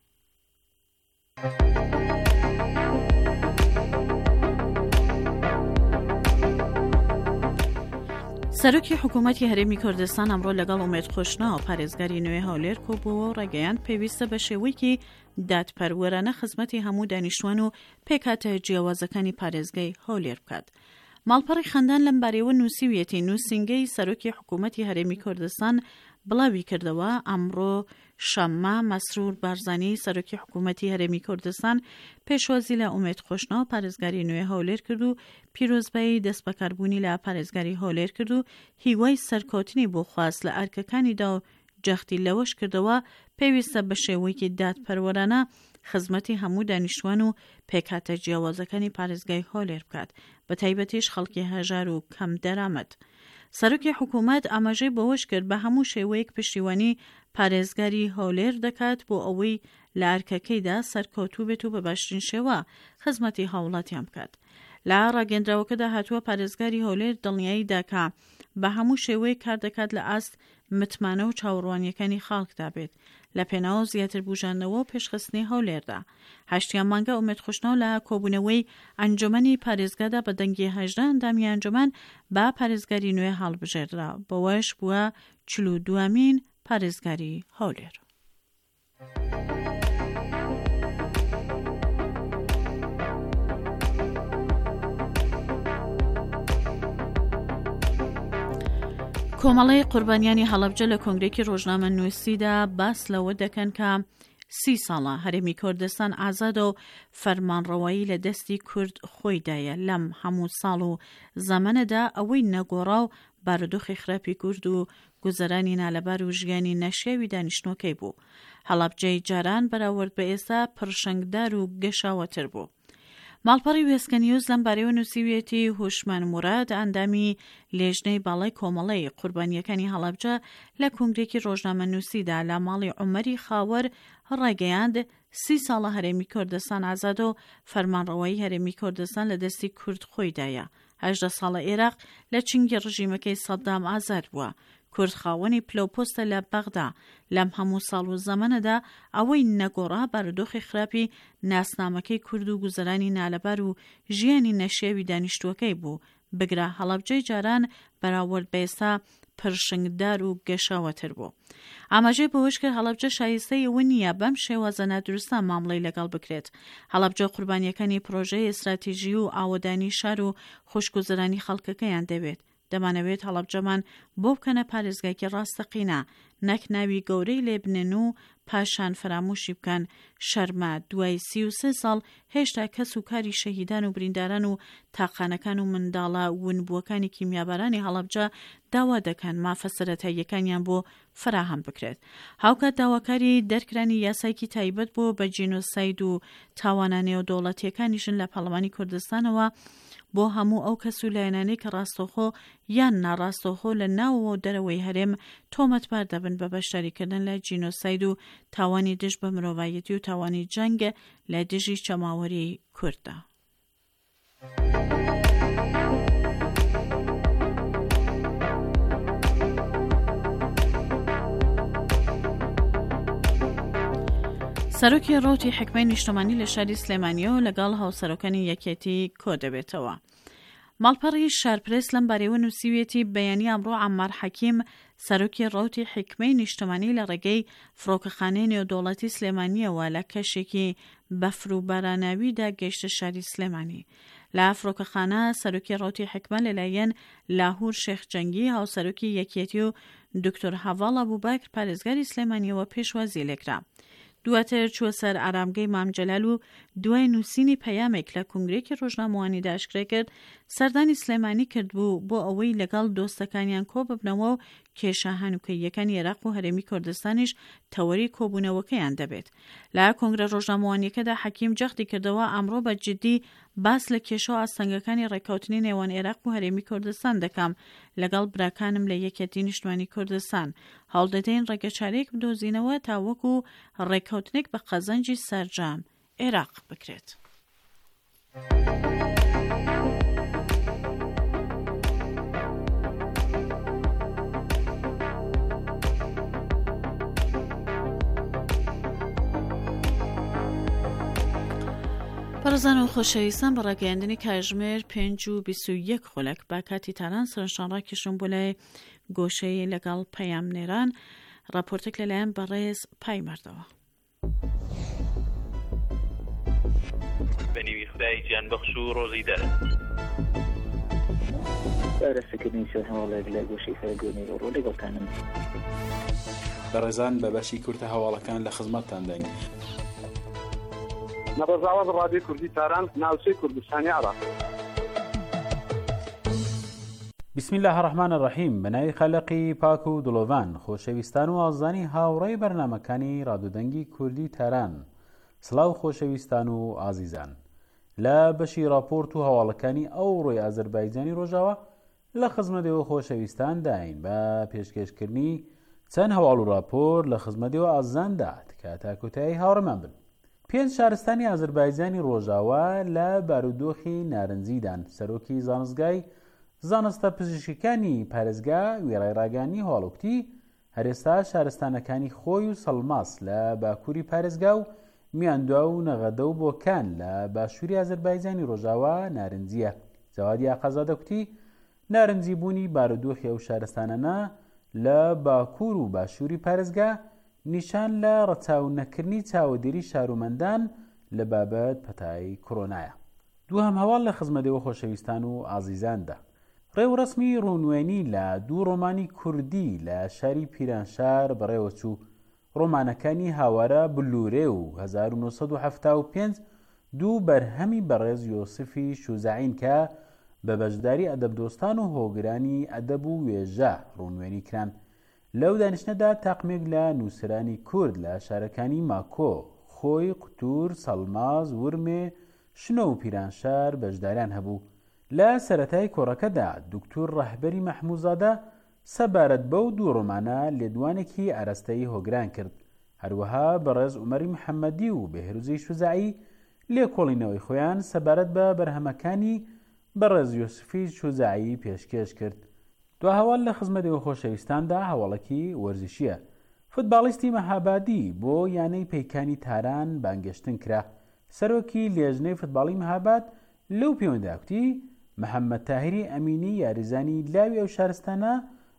سەرۆکی حکوومەتی هەرێمی کوردستان ئەمڕۆ لەگەڵ ئومێد خۆشناو پارێزگاری نوێ هەولێر کۆبووە و ڕێگەیان پێویستە بە شێوەیەکی دادپەروەرانە خزمەتی هەموو دانیشتوان و پێکاتە جیاوازەکانی پارێزگای هەولێر بکات. ماڵپەڕی خەندان لەم بارەیەوە نووسیویەتی نووسینگەی سەرۆکی حکوومەتی هەرێمی کوردستان بڵاوی کردەوە. ئەمڕۆ شەممە مەسرور بارزانی سەرۆکی حکوومەتی هەرێمی کوردستان پێشوازی لە ئومێد خۆشناو پارێزگاری نوێ هەولێر کرد و پیرۆزبایی دەست بەکاربوونی لە پارێزگاری هەولێر کرد و هیوای سەرکەوتنی بۆ خواست لە ئەرکەکانیدا و جەختی لەوەش کردەوە پێویستە بە شێوەیەکی دادپەروەرانە خزمەتی هەموو دانیشتوان و پێکاتە جیاوازەکانی پارێزگای هەولێر بکات، بە تایبەتیش خەڵکی هەژار و کەم دەرامەت. سەرۆکی حکوومەت ئاماژەی بەوەش کرد بە هەموو شێوەیەک پشتیوانی پارێزگاری هەولێر دەکات بۆ ئەوەی لە ئەرکەکەیدا سەرکەوتوو بێت و بە باشترین شێوە خزمەتی هاوڵاتیان بکات. لە ڕاگەندراوەکەدا هاتووە پارێزگاری هەولێر دڵنیایی داکا بە هەموو شێوەیە کار دەکات لە ئاست متمانە و چاوەڕوانیەکانی خاڵکدا بێت لە پێناو زیاتر بوژاندنەوە و پێشخستنی هەولێردا. هەشتیان مانگە ئومێد خۆشناو لە کۆبوونەوەی ئەنجومەنی پارێزگادا بە دەنگی هەژدە ئەندامی ئەنجومەن با پارێزگاری نوێ هەڵبژێردرا، بەوەش بووە چل و دوامین پارێزگاری هەولێر. کۆمەڵەی قوربانیانی هەڵەبجە لە کۆنگرێکی ڕۆژنامە نووسیدا باس لەوە دەکەن کە سی ساڵە هەرێمی کوردستان ئازاد و فەرمانڕەوایی لە دەستی کورد خۆیدایە. لەم هەموو ساڵ و زەمانەدا ئەوەی نەگۆڕا و بارودۆخی خراپی کورد و گوزەرانی نالەبار و ژیانی نەشێوی دانیشتنەکەی بوو. هەڵەبجەی جاران بەراورد بە ئێستا پڕشنگدار و گەشاوەتر بوو. ماڵپەڕی وێسکەنیوز لەم بارەیەوە نووسیویەتی هوشمان موراد ئەندامی لێژنەی باڵای کۆمەڵەی قوربانیەکانی هەڵەبجە لە کۆنگرێکی ڕۆژنامە نووسیدا لە ماڵی عومەری خاوەر ڕێگەیاند سی ساڵە هەرێمی کوردستان ئازاد و فەرمانڕەوایی هەرێمی کوردستان لە دەستی کورد خۆیدایە. هەژدە ساڵە عێراق لە چنگی ڕژیمەکەی سەدام ئازاد بووە. کورد خاوەنی پلۆپۆستە لە بەغدا. لەم هەموو ساڵ و زەمانەدا ئەوەی نەگۆڕا بارودۆخی خراپی ناسنامەکەی کورد و گوزەرانی نالەبار و ژیانی نەشێوی دانیشتوەکەی بوو. بگرە هەڵەبجەی جاران بەراورد بە ئێستا پرشنگدار و گەشاوەتر بوو. ئاماژەی بەوەش کرد هەڵەبجە شایستەی ئەوە نییە بەم شێوازە نادروستە مامڵەی لەگەڵ بکرێت. هەڵەبجە قوربانیەکانی پرۆژەی ئستراتیژی و ئاوەدانی شار و خوشکگوزەرانی خەڵکەکەیان دەبێت. دەمانەوێت هەڵەبجەمان بۆ بکەنە پارێزگایکی ڕاستەقینە، نەک ناوی گەورەی لێ بنێن و پاشان فراموشی بکەن شەرمە دوای سی و سێ ساڵ هێشتا کەس و کاری شەهیدان و برینداران و تاقانەکان و منداڵە ونبووەکانی کیمیابارانی هەڵەبجە داوا دەکەن مافە سەرەتاییەکانیان بۆ فراهەم بکرێت. هاوکات داواکاری دەرکرانی یاسایکی تایبەت بۆ بە جینۆساید و تاوانە نێودەوڵەتیەکانیشن لە پەڵەمانی کوردستانەوە بۆ هەموو ئەو کەس و لایەنانەی کە ڕاستەوخۆ یان ناڕاستەوخۆ لە ناوەوە و دەرەوەی هەرێم تۆمەتبار دەبن بە بەشداریکردن لە جینۆساید و تاوانی دژ بە مرۆڤایەتی و تاوانی جەنگ لە دژی چەماوەری کوردە. سەرۆکی ڕۆتی حکمەی نیشتەمانی لە شاری سلێمانیەوە لەگەڵ هاوسەرۆکانی یەکێتی کۆ دەبێتەوە. ماڵپەڕی شارپرس لەم بارەیەوە نووسیوێتی بەیانی ئەمڕۆ عەمار حەکیم سەرۆکی ڕۆتی حکمەی نیشتەمانی لە ڕێگەی فڕۆکەخانەی نێودەوڵەتی سلێمانیەوە لە کەشێکی بەفر و باراناویدا گەیشتە شاری سلێمانی. لە فڕۆکەخانە سەرۆکی ڕۆتی حکمە لەلایەن لاهور شێخ جەنگی هاوسەرۆکی یەکێتی و دکتۆر هەڤاڵ ئەبووبەکر پارێزگاری سلێمانیەوە پێشوازی لێکرا. دواتر چوە سەر ئارامگەی مام جەلال و دوای نووسینی پەیامێک لە کنگرێکی ڕۆژنامەوانی داشکرێ کرد سەردانی سلێمانی کردبوو بۆ ئەوەی لەگەڵ دۆستەکانیان کۆ ببنەوە و کێشە هەنووکەییەکانی عێراق و هەرێمی کوردستانیش تەوەری کۆبوونەوەکەیان دەبێت. لە کنگرە ڕۆژنامەوانیەکەدا حەکیم جەختی کردەوە ئەمڕۆ بە جددی باس لە کێشە و ئاستەنگەکانی ڕێککەوتنی نێوان عێراق و هەرێمی کوردستان دەکەم لەگەڵ براکانم لە یەکێتی نیشتمانی کوردستان. هەوڵدەدەین ڕێگەچارەیەک بدۆزینەوە تا وەکو ڕێککەوتنێک بە قەزەنجی سەرجام عێراق بکرێت. بەڕێزان و خۆشەویستان بە ڕاگەیاندنی کاتژمێر پێنج و بیست و یەک خولەک با کاتی تاران سەرنجشان ڕاکێشم بۆ لای گۆشەی لەگەڵ پەیامنێران راپۆرتێک لەلایەن بەڕێز پای مردەوە. بەنیوی خدای گیانبەخش و ڕۆژی دەرە بارەسەکردنی سەر هەواڵێک لە گۆشەی سەرگۆنی ڕۆ لەگەڵتانم. بەڕێزان بە بەشی کورتە هەواڵەکان لە خزمەتتان دەین. نەڕۆژاوەز ڕادیۆ کوردی تاران ناوچەی کوردستانی عێراق. بسم الله الرحمن الرحیم. بەناوی خالقی پاک و دڵۆڤان خۆشەویستان و ئازانی هاوڕێی بەرنامەکانی ڕادیۆدەنگی کوردی تاران، سڵاو خۆشەویستان و ئازیزان. لە بەشی راپۆرت و هەواڵەکانی ئەو ڕۆی ئازەربایجانی ڕۆژاوە لە خزمەتەوە خۆشەویستان داین بە پێشکەشکردنی چەند هەواڵ و راپۆر لە خزمەتەوە ئازاندات کە تاکۆتایی هاوڕێمان بن. پێنج شارستانی ئازەربایجانی ڕۆژاوە لە بارودۆخی نارنجیدان. سەرۆکی زانستگای زانستە پزیشکیەکانی پارێزگا وێڕایڕاگەانی هەواڵوکتی هەرێستا شارستانەکانی خۆی و سەڵماس لە باکووری پارێزگا و میاندوا و نەغەدە و بۆکان لە باشووری ئازەربایجانی ڕۆژاوە نارنجیە. جەوادی ئاقازادەکوتی نارنجیبوونی بارودۆخی ئەو شارستانەنە لە باکوور و باشووری پارێزگا نیشان لە ڕەچاونەکردنی چاوەدێری شارومەندان لە بابەت پەتای کۆرۆنایە. دووهەم هەواڵ لە خزمەتەوە خۆشەویستان و ئازیزاندا. ڕێوڕسمی ڕوونوێنی لە دوو ڕۆمانی کوردی لە شاری پیرانشار بەڕێوەچوو. ڕۆمانەکانی هاوارە بلوورێ و هەزار و نۆ سەد و هەفتا و پێنج دوو بەرهەمی بەڕێز یۆسفی شوزەعین کە بە بەشداری ئەدەبدۆستان و هۆگرانی ئەدەب و وێژە ڕوونوێنی کران. لەو دانیشتنەدا تاقمێک لە نووسرانی کورد لە شارەکانی ماکۆ، خۆی، قوتور، سەڵماز، ورمێ، شنە و پیرانشار بەشداریان هەبوو. لە سەرەتای کۆڕەکەدا دکتور ڕەهبەری مەحموودزادە سەبارەت بەو دوو ڕۆمانە لێدوانێکی ئاراستەیی هۆگران کرد. هەروەها بەڕێز عومەری محەممەدی و بێهروزی شوزایی لێکۆڵینەوەی خۆیان سەبارەت بە بەرهەمەکانی بەڕێز یۆسفی شوزایی پێشکەش کرد. دو هەواڵ لە خزمەتەوە خۆشەویستاندا هەواڵەکی وەرزشیە. فوتباڵیستی مەهابادی بۆ یانەی پەیکانی تاران بانگەشتن کرا. سەرۆکی لێژنەی فوتباڵی مەهاباد لەو پەیوەندیدا کوتی محەممەد تاهیری ئەمینی یاریزانی لاوی ئەو شارستانە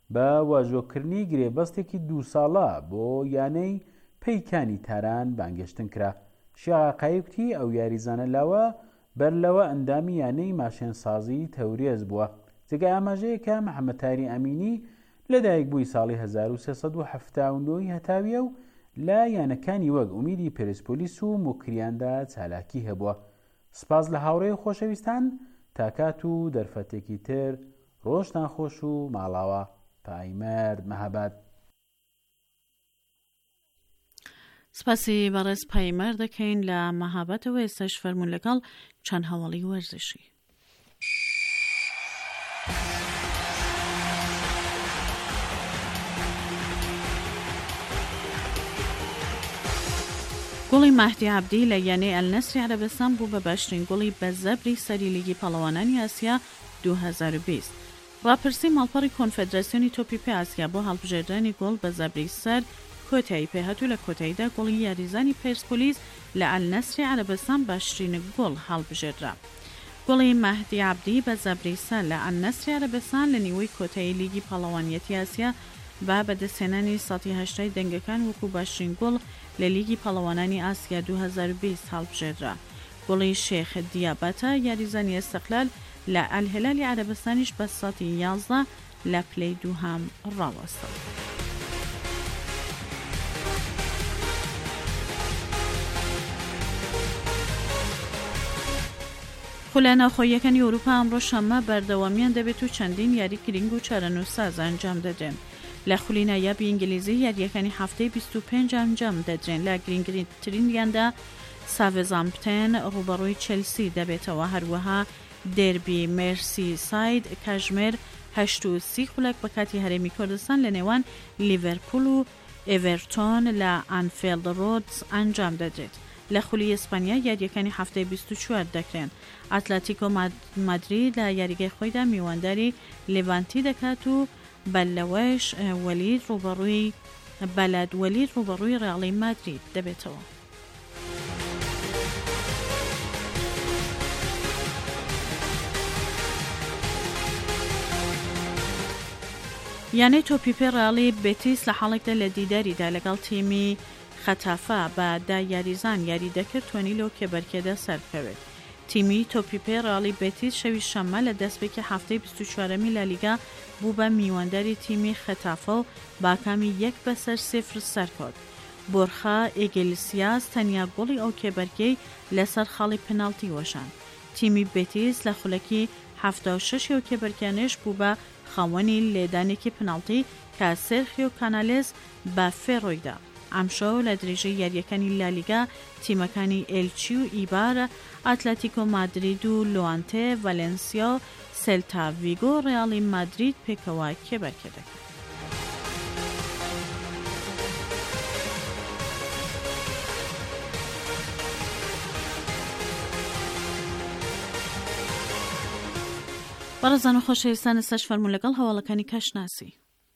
بە واژۆکردنی گرێبەستێکی دوو ساڵە بۆ یانەی پەیکانی تاران بانگێشتن کرا. شیعاقایی وتی ئەو یاریزانە لاوە بەر لەوە ئەندامی یانەی ماشێنسازی تەورێز بووە. جێگای ئاماژەیەکە محەممەد تاری ئەمینی لەدایک بووی ساڵی هەزار و سێسەد و هەفتە و نۆ هەتاویە و لە یانەکانی وەک ئومیدی پێرسپۆلیس و موکریاندا چالاکی هەبووە. سپاس لە هاوڕێی و خۆشەویستان، تاکات و دەرفەتێکی تر ڕۆژتان خۆش و ماڵاوە. پایمەرد مەهاباد. سپاسی بەڕێز پایمەر دەکەین لە مەهابەتەوە. ئێستاش فەرموون لەگەڵ چەند هەواڵی وەرزشی. گوڵی مەهدی عەبدی لە یانەی ئەلنەسری عەرەبستان بوو بە باشترین گوڵی بە زەبری سەری لیگی پەڵەوانانی ئاسیا دوو هەزار و بیست. ڕاپرسی ماڵپەڕی کۆنفێدراسیۆنی تۆپی پێ ئاسیا بۆ هەڵبژێردنی گوڵ بە زەبری سەر کۆتایی پێهاتوو لە کۆتاییدا گوڵی یاریزانی پێرسپۆلیس لە ئەلنەسری عەرەبستان باشترین گوڵ هەڵبژێردرا. گوڵی مەهدی عەبدی بە زەبری سەر لە ئەلنەسری عەرەبستان لە نیوەی کۆتایی لیگی پەڵەوانیەتی ئاسیا با بەدەستهێنانی سەدی هەشتای دەنگەکان وەکو باشترین گوڵ لە لیگی پەڵەوانانی ئاسیا دوو هەزار و بیست هەڵبژێردرا. گوڵی شێخ دیابەتە یاریزانی ئەستەقلال لە ئەلهلالی عەرەبستانیش بە سەدی یازدە لە پلەی دووهەم ڕاوەستە. خولە ناوخۆییەکانی ئەوروپا ئەمڕۆ شەممە بەردەوامیان دەبێت و چەندین یاری گرنگ و چارەنووساز ئەنجام دەدرێن. لە خولی نایابی ئینگلیزی یاریەکانی هەفتەی بیست و پێنج ئەنجام دەدرێن. لە گرنگترینیاندا ساڤێزامپتۆن ڕوبەڕووی چێلسی دەبێتەوە، هەروەها دێربی مێرسی ساید کاژمێر هەشت و سی خولەک بە کاتی هەرێمی کوردستان لە نێوان لیڤەرپول و ئێڤەرتۆن لە ئانفیلد رۆدز ئەنجام دەدرێت. لە خولی ئیسپانیا یاریەکانی هەفتەی بیست و چوار دەکرێن. ئەتلەتیکۆ مادرید لە یاریگەی خۆیدا میوانداری لێڤانتی دەکات و بەلەوەش وەلید ڕوبەڕووی بەلاد وەلید ڕوبەڕووی ڕێاڵی مادرید دەبێتەوە. یانەی تۆپی پێ ڕێاڵی بێتیس لە حاڵێکدا لە دیداریدا لەگەڵ تیمی خەتافە بە دا یاریزان یاری دەکرد توانی لەو کێبەرکێدا سەرکەوێت. تیمی تۆپی پێ ڕێاڵی بێتیس شەوی شەممە لە دەستپێکی هەفتەی بیست و چوارەمی لالیگا بوو بە میوانداری تیمی خەتافە و باکامی یەک بەسەر سێفر سەرکەوت. بۆرخا ئێگلیسیاس تەنیا گوڵی ئەو کێبەرگەی لەسەر خاڵی پناڵتی وەشان. تیمی بێتیس لە خولەکی هەفتە و شەشی ئەو کێبەرگیانش بوو بە خاوەنی لێدانێکی پناڵتی کە سێرخیۆ کانالێز بە فێڕۆیدا. ئەمشەو لە درێژەی یاریەکانی لالیگا تیمەکانی ئێلچی و ئیبار، ئەتلەتیکۆ مادرید و لوانتێ، ڤالێنسیا و سێلتا ڤیگۆ ڕێاڵی مادرید پێکەوە کێبەرکێ دەکەن. بەڕێزان و خۆشەویستان، ئێستاش فەرموون لەگەڵ هەواڵەکانی کەشناسی.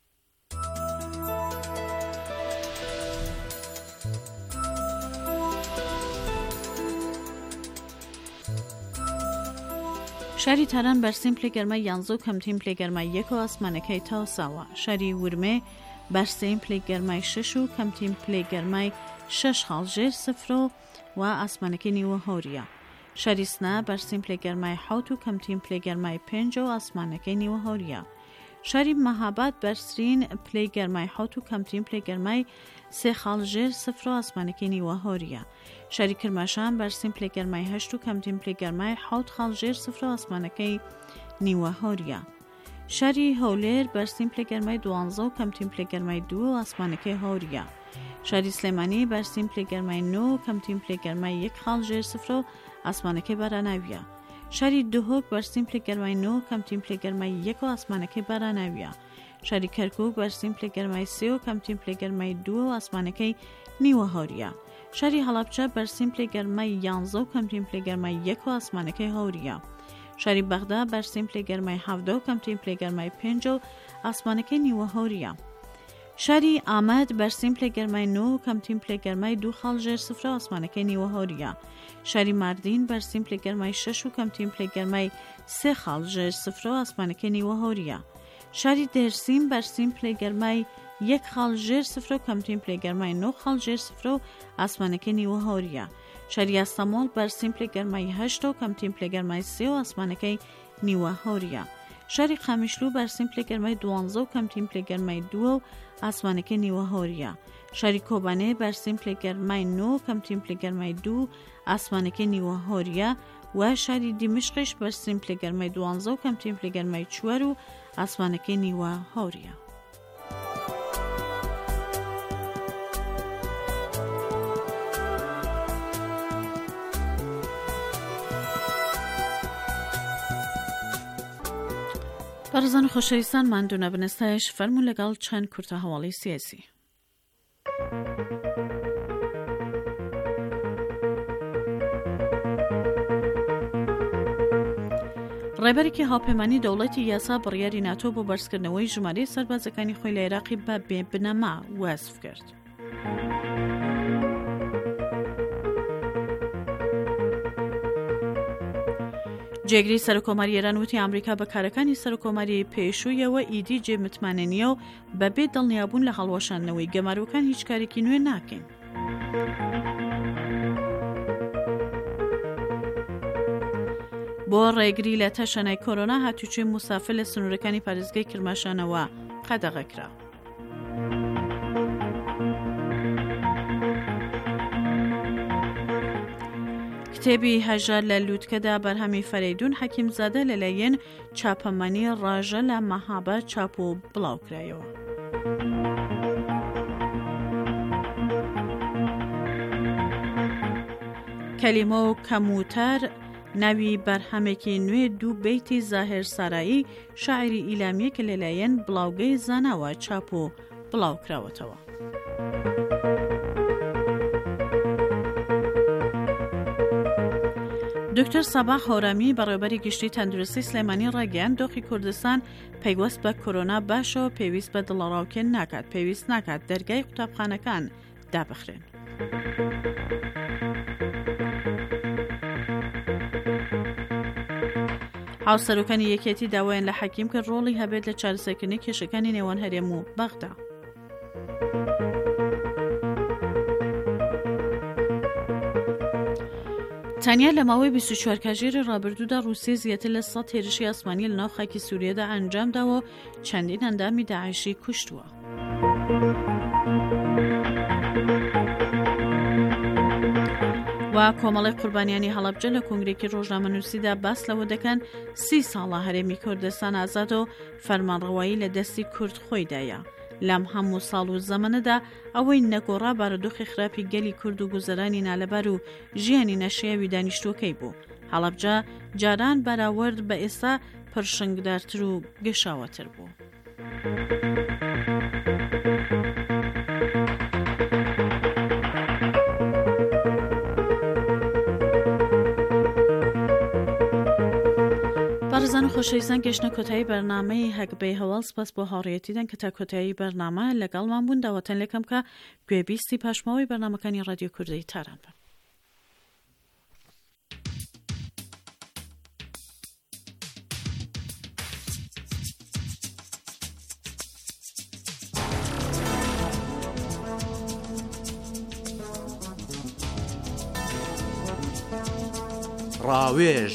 شاری تاران بەرسیم پلێگەرمای یانزە و کەمترین پلێگەرمای یەک و ئاسمانەکەی تاوساوە. شاری ورمێ بەرسیم پلێگەرمای شەش و کەمترین پلێگەرمای شەش هەڵژێر سفر و ئاسمانەکەی نیوە هۆریە. شاری سنا بەرسیم پلێگەرمای حوت و کەمترین پلێگەرمای پێنج و ئاسمانەکەی نیوە هۆریە. شاری مەهاباد بەرزترین پلێگەرمای حوت و کەمترین پلێگەرمای سێ هەڵژێر سفر و ئاسمانەکەی نیوە هۆریە. شاری کرماشان بەرسیم پلێگەرمای هەشت و کەمترین پلێگەرمای حوت هەڵژێر سفر و ئاسمانەکەی نیوە هۆریە. شاری هەولێر بەرسیم پلێگەرمای دوانزە و کەمترین پلێگەرمای دووە و ئاسمانەکەی هۆریە. شاری سلێمانی بەرسیم پلێگەرمای نۆ و کەمترین پلێگەرمای یەک هەڵژێر سفر و ئاسمانەکەی باراناویە. شاری دهۆک بەرسیم پلێگەرمای نۆ و کەمترین پلێگەرمای یەک و ئاسمانەکەی باراناویە. شاری کەرکووک بەرسیم پلێگەرمای سێ و کەمترین پلێگەرمای دووە و ئاسمانەکەی نیوە هۆریە. شاری هەڵابچە بەرسیم پلێگەرمای یانزە و کەمترین پلێگەرمای یەک و ئاسمانەکەی هۆریە. شاری بەغدا بەرسیم پلێگەرمای حەڤدە و کەمترین پلێگەرمای پێنج و ئاسمانەکەی نیوە هۆریە. شاری ئامەد بەرسیم پلێگەرمای نۆ و کەمترین پلێگەرمای دوو هەڵژێر سفر و ئاسمانەکەی نیوە هۆریە. شاری ماردین بەرسیم پلێگەرمای شەش و کەمترین پلێگەرمای سێ هەڵژێر سفر و ئاسمانەکەی نیوە هۆریە. شاری دێرسیم بەرسیم پلەیگەرمای یەک خاڵ ژێر سفرە و کەمترین پلەیگەرمای نۆ خاڵ ژێر سفرە و ئاسمانەکەی نیوە هۆریە. شاری ئەستەمۆڵ بەرسیم پلەیگەرمای هەشت و کەمترین پلەیگەرمای سێ و ئاسمانەکەی نیوە هۆریە. شاری خامیشلو بەرسیم پلەیگەرمای دوانزە و کەمترین پلەیگەرمای دووە و ئاسمانەکەی نیوە هۆریە. شاری کۆبانێ بەرسیم پلەیگەرمای نۆ و کەمترین پلەیگەرمای دوو ئاسمانەکەی نیوە هۆریە و شاری دیمشقش بەرسیم پلەیگەرمای دوانزە و کەمترین پلەیگەرمای چوار و ئاسمانەکەی نیوە هۆریە. بەڕێزان و خۆشەویستان ماندوو نەبنەستایش فەرموو لەگەڵ چەند کورتە هەواڵی سیاسی. ڕێبەرێکی هاوپەیمانی دەوڵەتی یاسا بڕیاری ناتۆ بۆ بەرزکردنەوەی ژمارەی سەربازەکانی خۆی لە عێراقی بە بێبنەما وەسف کرد. جێگری سەرۆکۆماری ئێران وتی ئەمریکا بە کارەکانی سەرۆکۆماری پێشوویەوە ئیدی جێ متمانە و بەبێ دڵنیابوون لە هەڵوەشاندنەوەی گەماروەکان هیچ کارێکی نوێ ناکەین. بۆ ڕێگری لە تەشەنای کۆرۆنا هاتوچوی موسافر لە سنوورەکانی پارێزگای کرماشانەوە قەدەغەکرا. کتێبی هەژار لە لووتکەدا بەرهەمی فەرەیدون حەکیمزادە لەلایەن چاپەمەنی ڕاژە لە مەهابە چاپ و بڵاوکرایەوە. کەلیمە و کەموتەر ناوی بەرهەمێکی نوێ دوو بەیتی زاهر سارایی شاعری ئیلامیە کە لەلایەن بڵاوگەی زاناوە چاپ و بڵاوکراوەتەوە. دکتۆر سەباح هۆرامی بەڕێوەبەری گشتی تەندروستی سلێمانی ڕاگەیاند دۆخی کوردستان پەیوەست بە کۆرۆنا باشەوە پێویست بە دڵەڕاوکێن ناکات، پێویست ناکات دەرگای قوتابخانەکان دابخرێن. هاوسەرۆکانی یەکێتی داوایان لە حەکیم کرد ڕۆڵی هەبێت لە چارەسەرکردنی کێشەکانی نێوان هەرێم و بەغدا. تەنیا لە ماوەی بیست و چوار کاتژێری ڕابردوودا رووسیە زیاتر لە سەد هێرشی ئاسمانی لەناو خاکی سووریەدا ئەنجامداوە و چەندین ئەندامی داعیشی کوشتووە. و کۆمەڵی قوربانیانی هەڵەبجە لە کۆنگرێکی ڕۆژنامەنووسیدا باس لەوە دەکەن سی ساڵە هەرێمی کوردستان ئازاد و فەرمانڕەوایی لە دەستی کورد خۆیدایە. لەم هەموو ساڵ و زەمەنەدا ئەوەی نەگۆڕا بارودۆخی خراپی گەلی کورد و گوزەرانی نالەبەر و ژیانی نەشیاوی دانیشتوەکەی بوو. هەڵەبجە جاران بەراورد بە ئێستا پڕشنگدارتر و گەشاوەتر بوو. بەڕێزان و خۆشەویستان گەشتنە کۆتایی بەرنامەی هەگبەی هەواڵ سپاس بۆ هاوڕێیەتیدان کە تا کۆتایی بەرنامە لەگەڵمان بوون. داوەتەن لێکم کە گوێبیستی پاشماوەی بەرنامەکانی ڕادیۆ کوردی تاران بن. ڕاوێژ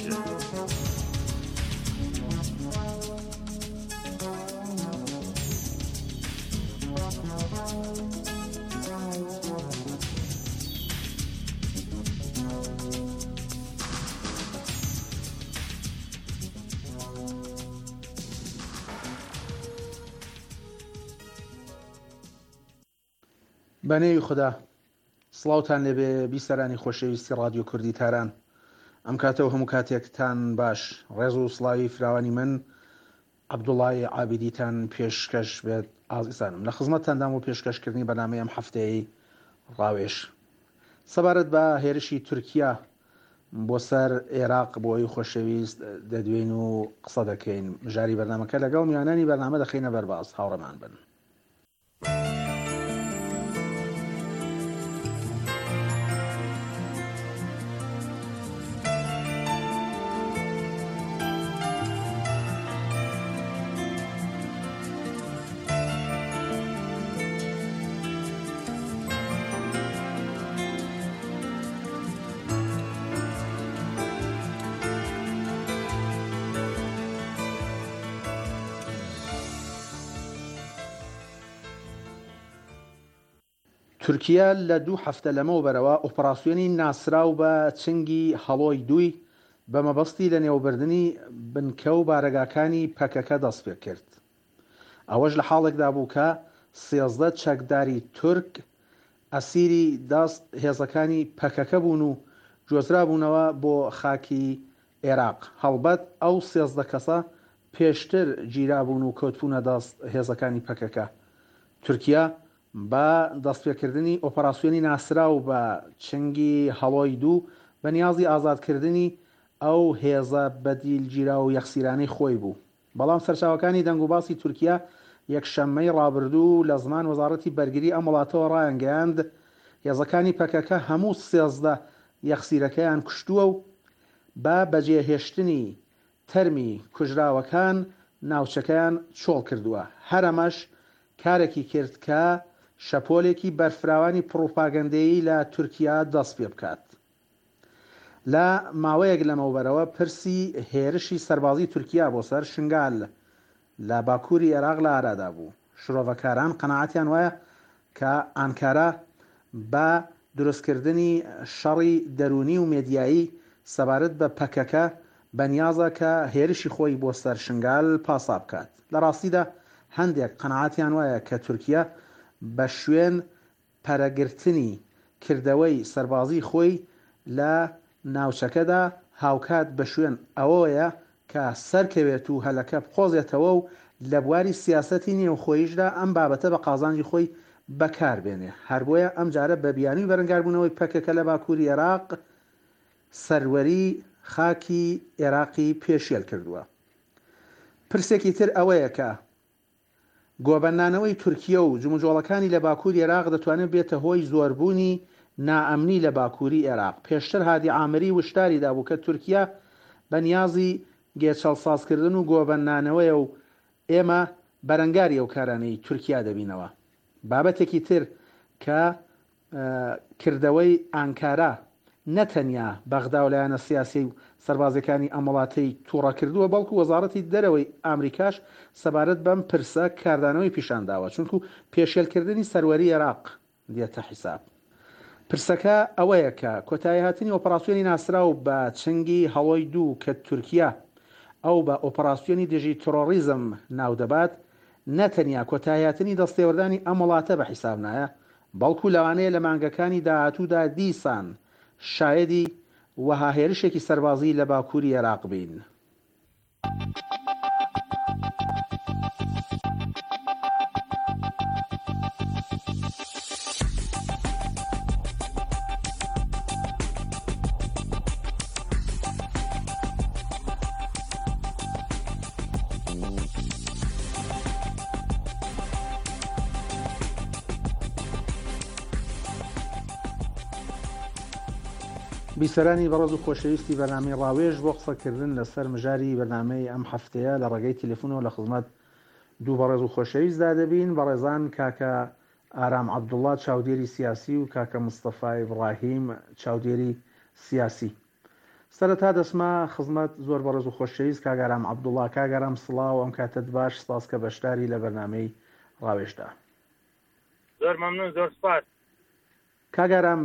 بەنێوی خوددا سڵاوتان لێبێ بیسەرانی خۆشەویستی ڕادیۆ کوردی تاران. ئەم کاتەوە هەموو کاتێکتان باش. ڕێز و سڵاوی فراوانی من عەبدوڵڵای عابیدیتان پێشکەش بێت ئازیزانم. لە خزمەتتاندام و پێشکەشکردنی بەنامەی ئەم هەفتەیەی ڕاوێژ سەبارەت بە هێرشی تورکیا بۆ سەر عێراق بۆی خۆشەویست دەدوێن و قسە دەکەین. ژاری بەرنامەکە لەگەڵ میوانانی بەرنامە دەخینە بەرباز. هاوڕێمان بن. تورکیا لە دوو هەفتە لەمەوە بەرەوە ئۆپەراسیۆنی ناسراو بە چنگی هەڵۆی دووی بە مەبەستی لە نێوبردننی بنکە و بارەگاکانی پەکەکە دەست پێ کرد. ئەوەش لە حاڵێکدا بوو کە سێزدە چەکداری تورک ئەسیری دەست هێزەکانی پەکەکە بوون و جۆزرا بوونەوە بۆ خاکی عێراق. هەڵبەت ئەو سێزدە کەسە پێشتر گیرابوون و کەوتبوونە دەست هێزەکانی پەکەکە. تورکیا بە دەستپێکردنی ئۆپەراسیۆنی ناسرا و بە چنگی هەڵۆی دوو بە نیازی ئازادکردنی ئەو هێزە بەدیلگیرا و یەخسیرانەی خۆی بوو. بەڵام سەرچاوەکانی دەنگ و باسی تورکیا یەکشەممەی ڕابردوو لە زمان وەزارەتی بەرگری ئەم وڵاتەوە ڕایانگەیاند هێزەکانی پەکەکە هەموو سێزدە یەخسیرەکەیان کوشتووە و بە بەجێهێشتنی تەرمی کوژراوەکان ناوچەکەیان چۆڵ کردووە. هەرەمەش کارێکی کرد کە شەپۆلێکی بەرفراوانی پڕۆپاگەندەیی لە تورکیا دەست پێ بکات. لە ماوەیەک لەمەوبەرەوە پرسی هێرشی سەربازی تورکیا بۆ سەر شنگال لە باکووری عێراق لە ئارادا بوو. شرۆڤەکاران قەناعەتیان وایە کە ئانکارە بە دروستکردنی شەڕی دەرونی و مێدیایی سەبارەت بە پەکەکە بەنیازە کە هێرشی خۆی بۆ سەر شنگال پاسا بکات. لە ڕاستیدا هەندێک قەناعەتیان وایە کە تورکیا بە شوێن پەرەگرتنی کردەوەی سەربازی خۆی لە ناوچەکەدا هاوکات بە شوێن ئەوەیە کە سەرکەوێت و هەلەکە بخۆزێتەوە و لە بواری سیاسەتی نێوخۆیشدا ئەم بابەتە بە قازانجی خۆی بەکاربێنێ. هەر بۆیە ئەم جارە بە بیانووی بەرەنگاربوونەوەی پەکەکە لە باکووری عێراق سەروەری خاکی عێراقی پێشێل کردووە. پرسێکی تر ئەوەیە کە گۆبەنانەوەی تورکیا و جموجۆڵەکانی لە باکووری عێراق دەتوانێت بێتە هۆی زۆربوونی نائەمنی لە باکووری عێراق. پێشتر هادی عامری وشداری دابوو کە تورکیا بەنیازی گێچەڵسازکردن و گۆبەنانەوەیە و ئێمە بەرەنگاری ئەو کارانەی تورکیا دەبینەوە. بابەتێکی تر کە کردەوەی ئانکارە نەتەنیا بەغدا و لایەنە سیاسی و سەربازەکانی ئەم وڵاتەی تووڕە کردووە، بەڵکو وەزارەتی دەرەوەی ئامریکاش سەبارەت بەم پرسە کاردانەوەی پیشانداوە، چونکو پێشێلکردنی سەروەری عێراق دێتە حیساب. پرسەکە ئەوەیە کە کۆتایی هاتنی ئۆپەراسیۆنی ناسرا و بە چنگی هەڵۆی دوو کە تورکیا ئەو بە ئۆپەراسیۆنی دژی تۆڕۆریزم ناودەبات نەتەنیا کۆتاییهاتنی دەستێوەردانی ئەم وڵاتە بە حیساب نایە، بەڵکو لەوانەیە لە مانگەکانی داهاتوودا دیسان شایەدی وەها هێرشێکی سەربازی لە باکووری عێراق بین. بیسەرانی بەڕێز و خۆشەویستی بەرنامەی ڕاوێژ بۆ قسەکردن لەسەر مژاری بەرنامەی ئەم هەفتەیە لە ڕێگەی تەلەفۆنەوە لە خزمەت دوو بەڕێز و خۆشەویستدا دەبین. بەڕێزان کاکە ئارام عەبدوڵڵا چاودێری سیاسی و کاکە مستەفای ئیبراهیم چاودێری سیاسی. سەرەتا دەسما خزمەت زۆر بەڕێز و خۆشەویست کاکە ئارام عەبدوڵڵا. کاکە ئارام سڵاو، ئەم کاتت باش، سپاس کە بەشداری لە بەرنامەی ڕاوێژدا. زۆر مەمنون، زۆر سپاس. کاکە ئارام،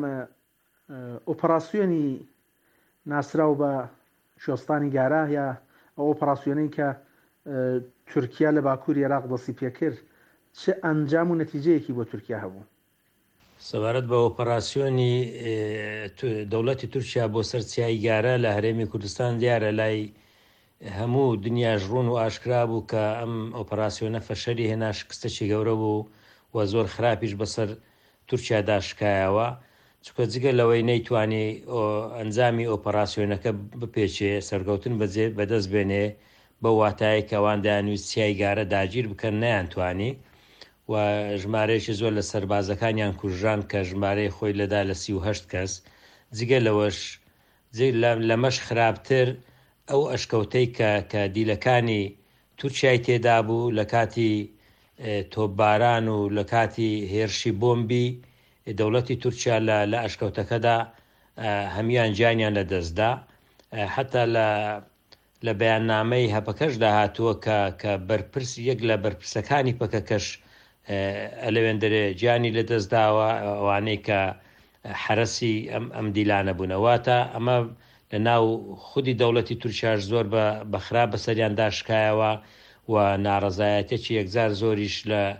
ئۆپەراسیۆنی ناسراو بە شۆستانی گارە یا ئەو ئۆپەراسیۆنەی کە تورکیا لە باکووری عێراق دەستی پێکرد چه ئەنجام و نەتیجەیەکی بۆ تورکیا هەبوو؟ سەبارەت بە ئۆپەراسیۆنی دەوڵەتی تورکیا بۆ سەرچیایی گارە لە هەرێمی کوردستان دیارە لای هەموو دنیاش ڕوون و ئاشکرا بوو کە ئەم ئۆپەراسیۆنە فەشەری هێنا، شکستێکی گەورە بوو و زۆر خراپیش بەسەر تورکیا داشکایەوە، چکە جگە لەوەی نەیتوانی ئەنجامی ئۆپەراسیۆنەکە بپێچێ، سەرکەوتن بەدەست بێنێ بە واتایە کە ئەوان دایانویست چیای گارە داگیر بکەن، نەیانتوانی و ژمارەیەکی زۆر لە سەربازەکانیان کوژران کە ژمارەی خۆی لەدا لە سی و هەشت کەس. جگە لەوەش لەمەش خراپتر ئەو ئەشکەوتەی کە دیلەکانی تورکیای تێدا بوو لە کاتی تۆپباران و لە کاتی هێرشی بۆمبی دەوڵەتی تورکیا لە ئەشکەوتەکەدا هەمیان گیانیان لە دەستدا. حتا لە بەیاننامەی هەپەکەشدا هاتووە کە بەرپرس یەک لە بەرپرسەکانی پەکەکەش ئەلەوێندەرێ گیانی لەدەستداوە ئەوانەی کە حرەسی ئەم دیلانە بوونەواتە ئەمە لە ناو خودی دەوڵەتی تورکیاش زۆر بە خراپ بەسەریان داشکایەوە و ناڕەزایەتێکی یەکجار زۆریش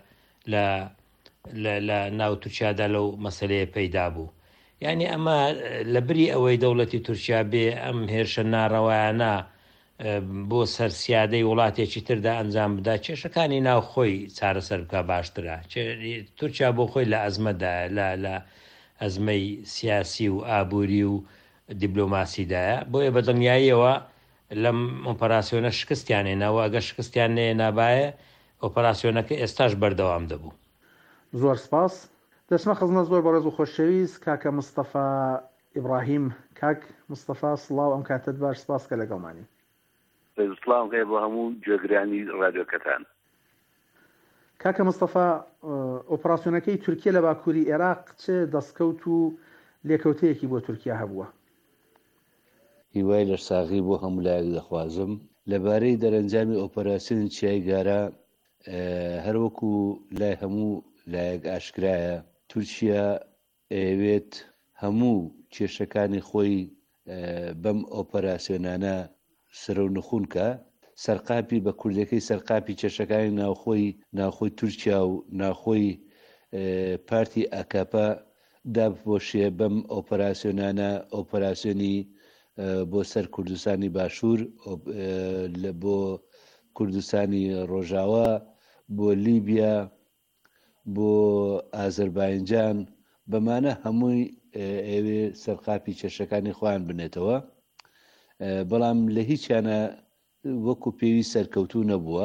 لە ناو تورکیادا لەو مەسەلەیە پەیدا بوو. یعنی ئەمە لە بری ئەوەی دەوڵەتی تورکیا بێ ئەم هێرشە ناڕەوایانە بۆ سەرسیادەی وڵاتێکی تردا ئەنجام بدا کێشەکانی ناو خۆی چارەسەر بکە باشترە. تورکیا بۆ خۆی لە ئەزمەدا لە ئەزمەی سیاسی و ئابووری و دیبلۆماسیدایە بۆیە بە دڵنیاییەوە لەم ئۆپەراسیۆنە شکستیانێنەوە ئەگە شکستیان نێ نابایە ئۆپەراسیۆنەکە ئێستاش بەردەوام دەبوو. زۆر سپاس. دەچمە خزمە زۆر بەڕێز و خۆشەویست کاکە مستەفا ئیبراهیم. کاک مستەفا سڵاو ئەم کاتت باش، سپاس کە لەگەڵمانی. سڵاو هەیە بۆ هەموو گوێگرانی ڕادیۆکەتان. کاکە مستەفا، ئۆپەراسیۆنەکەی تورکیا لە باکووری عێراق چه دەستکەوت و لێکەوتەیەکی بۆ تورکیا هەبووە؟ هیوای لە ساغی بۆ هەموو لایەک دەخوازم لەبارەی دەرەنجامی ئۆپەراسیۆنی چیای گارە هەروەکو لای هەموو لایەک ئاشکرایە تورکیا ئەوێت هەموو کێشەکانی خۆی بەم ئۆپەراسیۆنانە سرە و نخونکە سەرقاپی بە کوردەکەی سەرقاپی کێشەکانی ناوخۆی ناوخۆی تورکیا و ناوخۆی پارتی ئاکاپا دابپۆشێ بەم ئۆپەراسیۆنانە ئۆپەراسیۆنی بۆ سەر کوردستانی باشوور بۆ کوردستانی ڕۆژاوا بۆ لیبیا بۆ ئازەربایجان بەمانە هەمووی ئێوێ سەرقاپی کێشەکانی خۆیان بنێتەوە، بەڵام لە هیچیانە وەکو پێوی سەرکەوتوو نەبووە.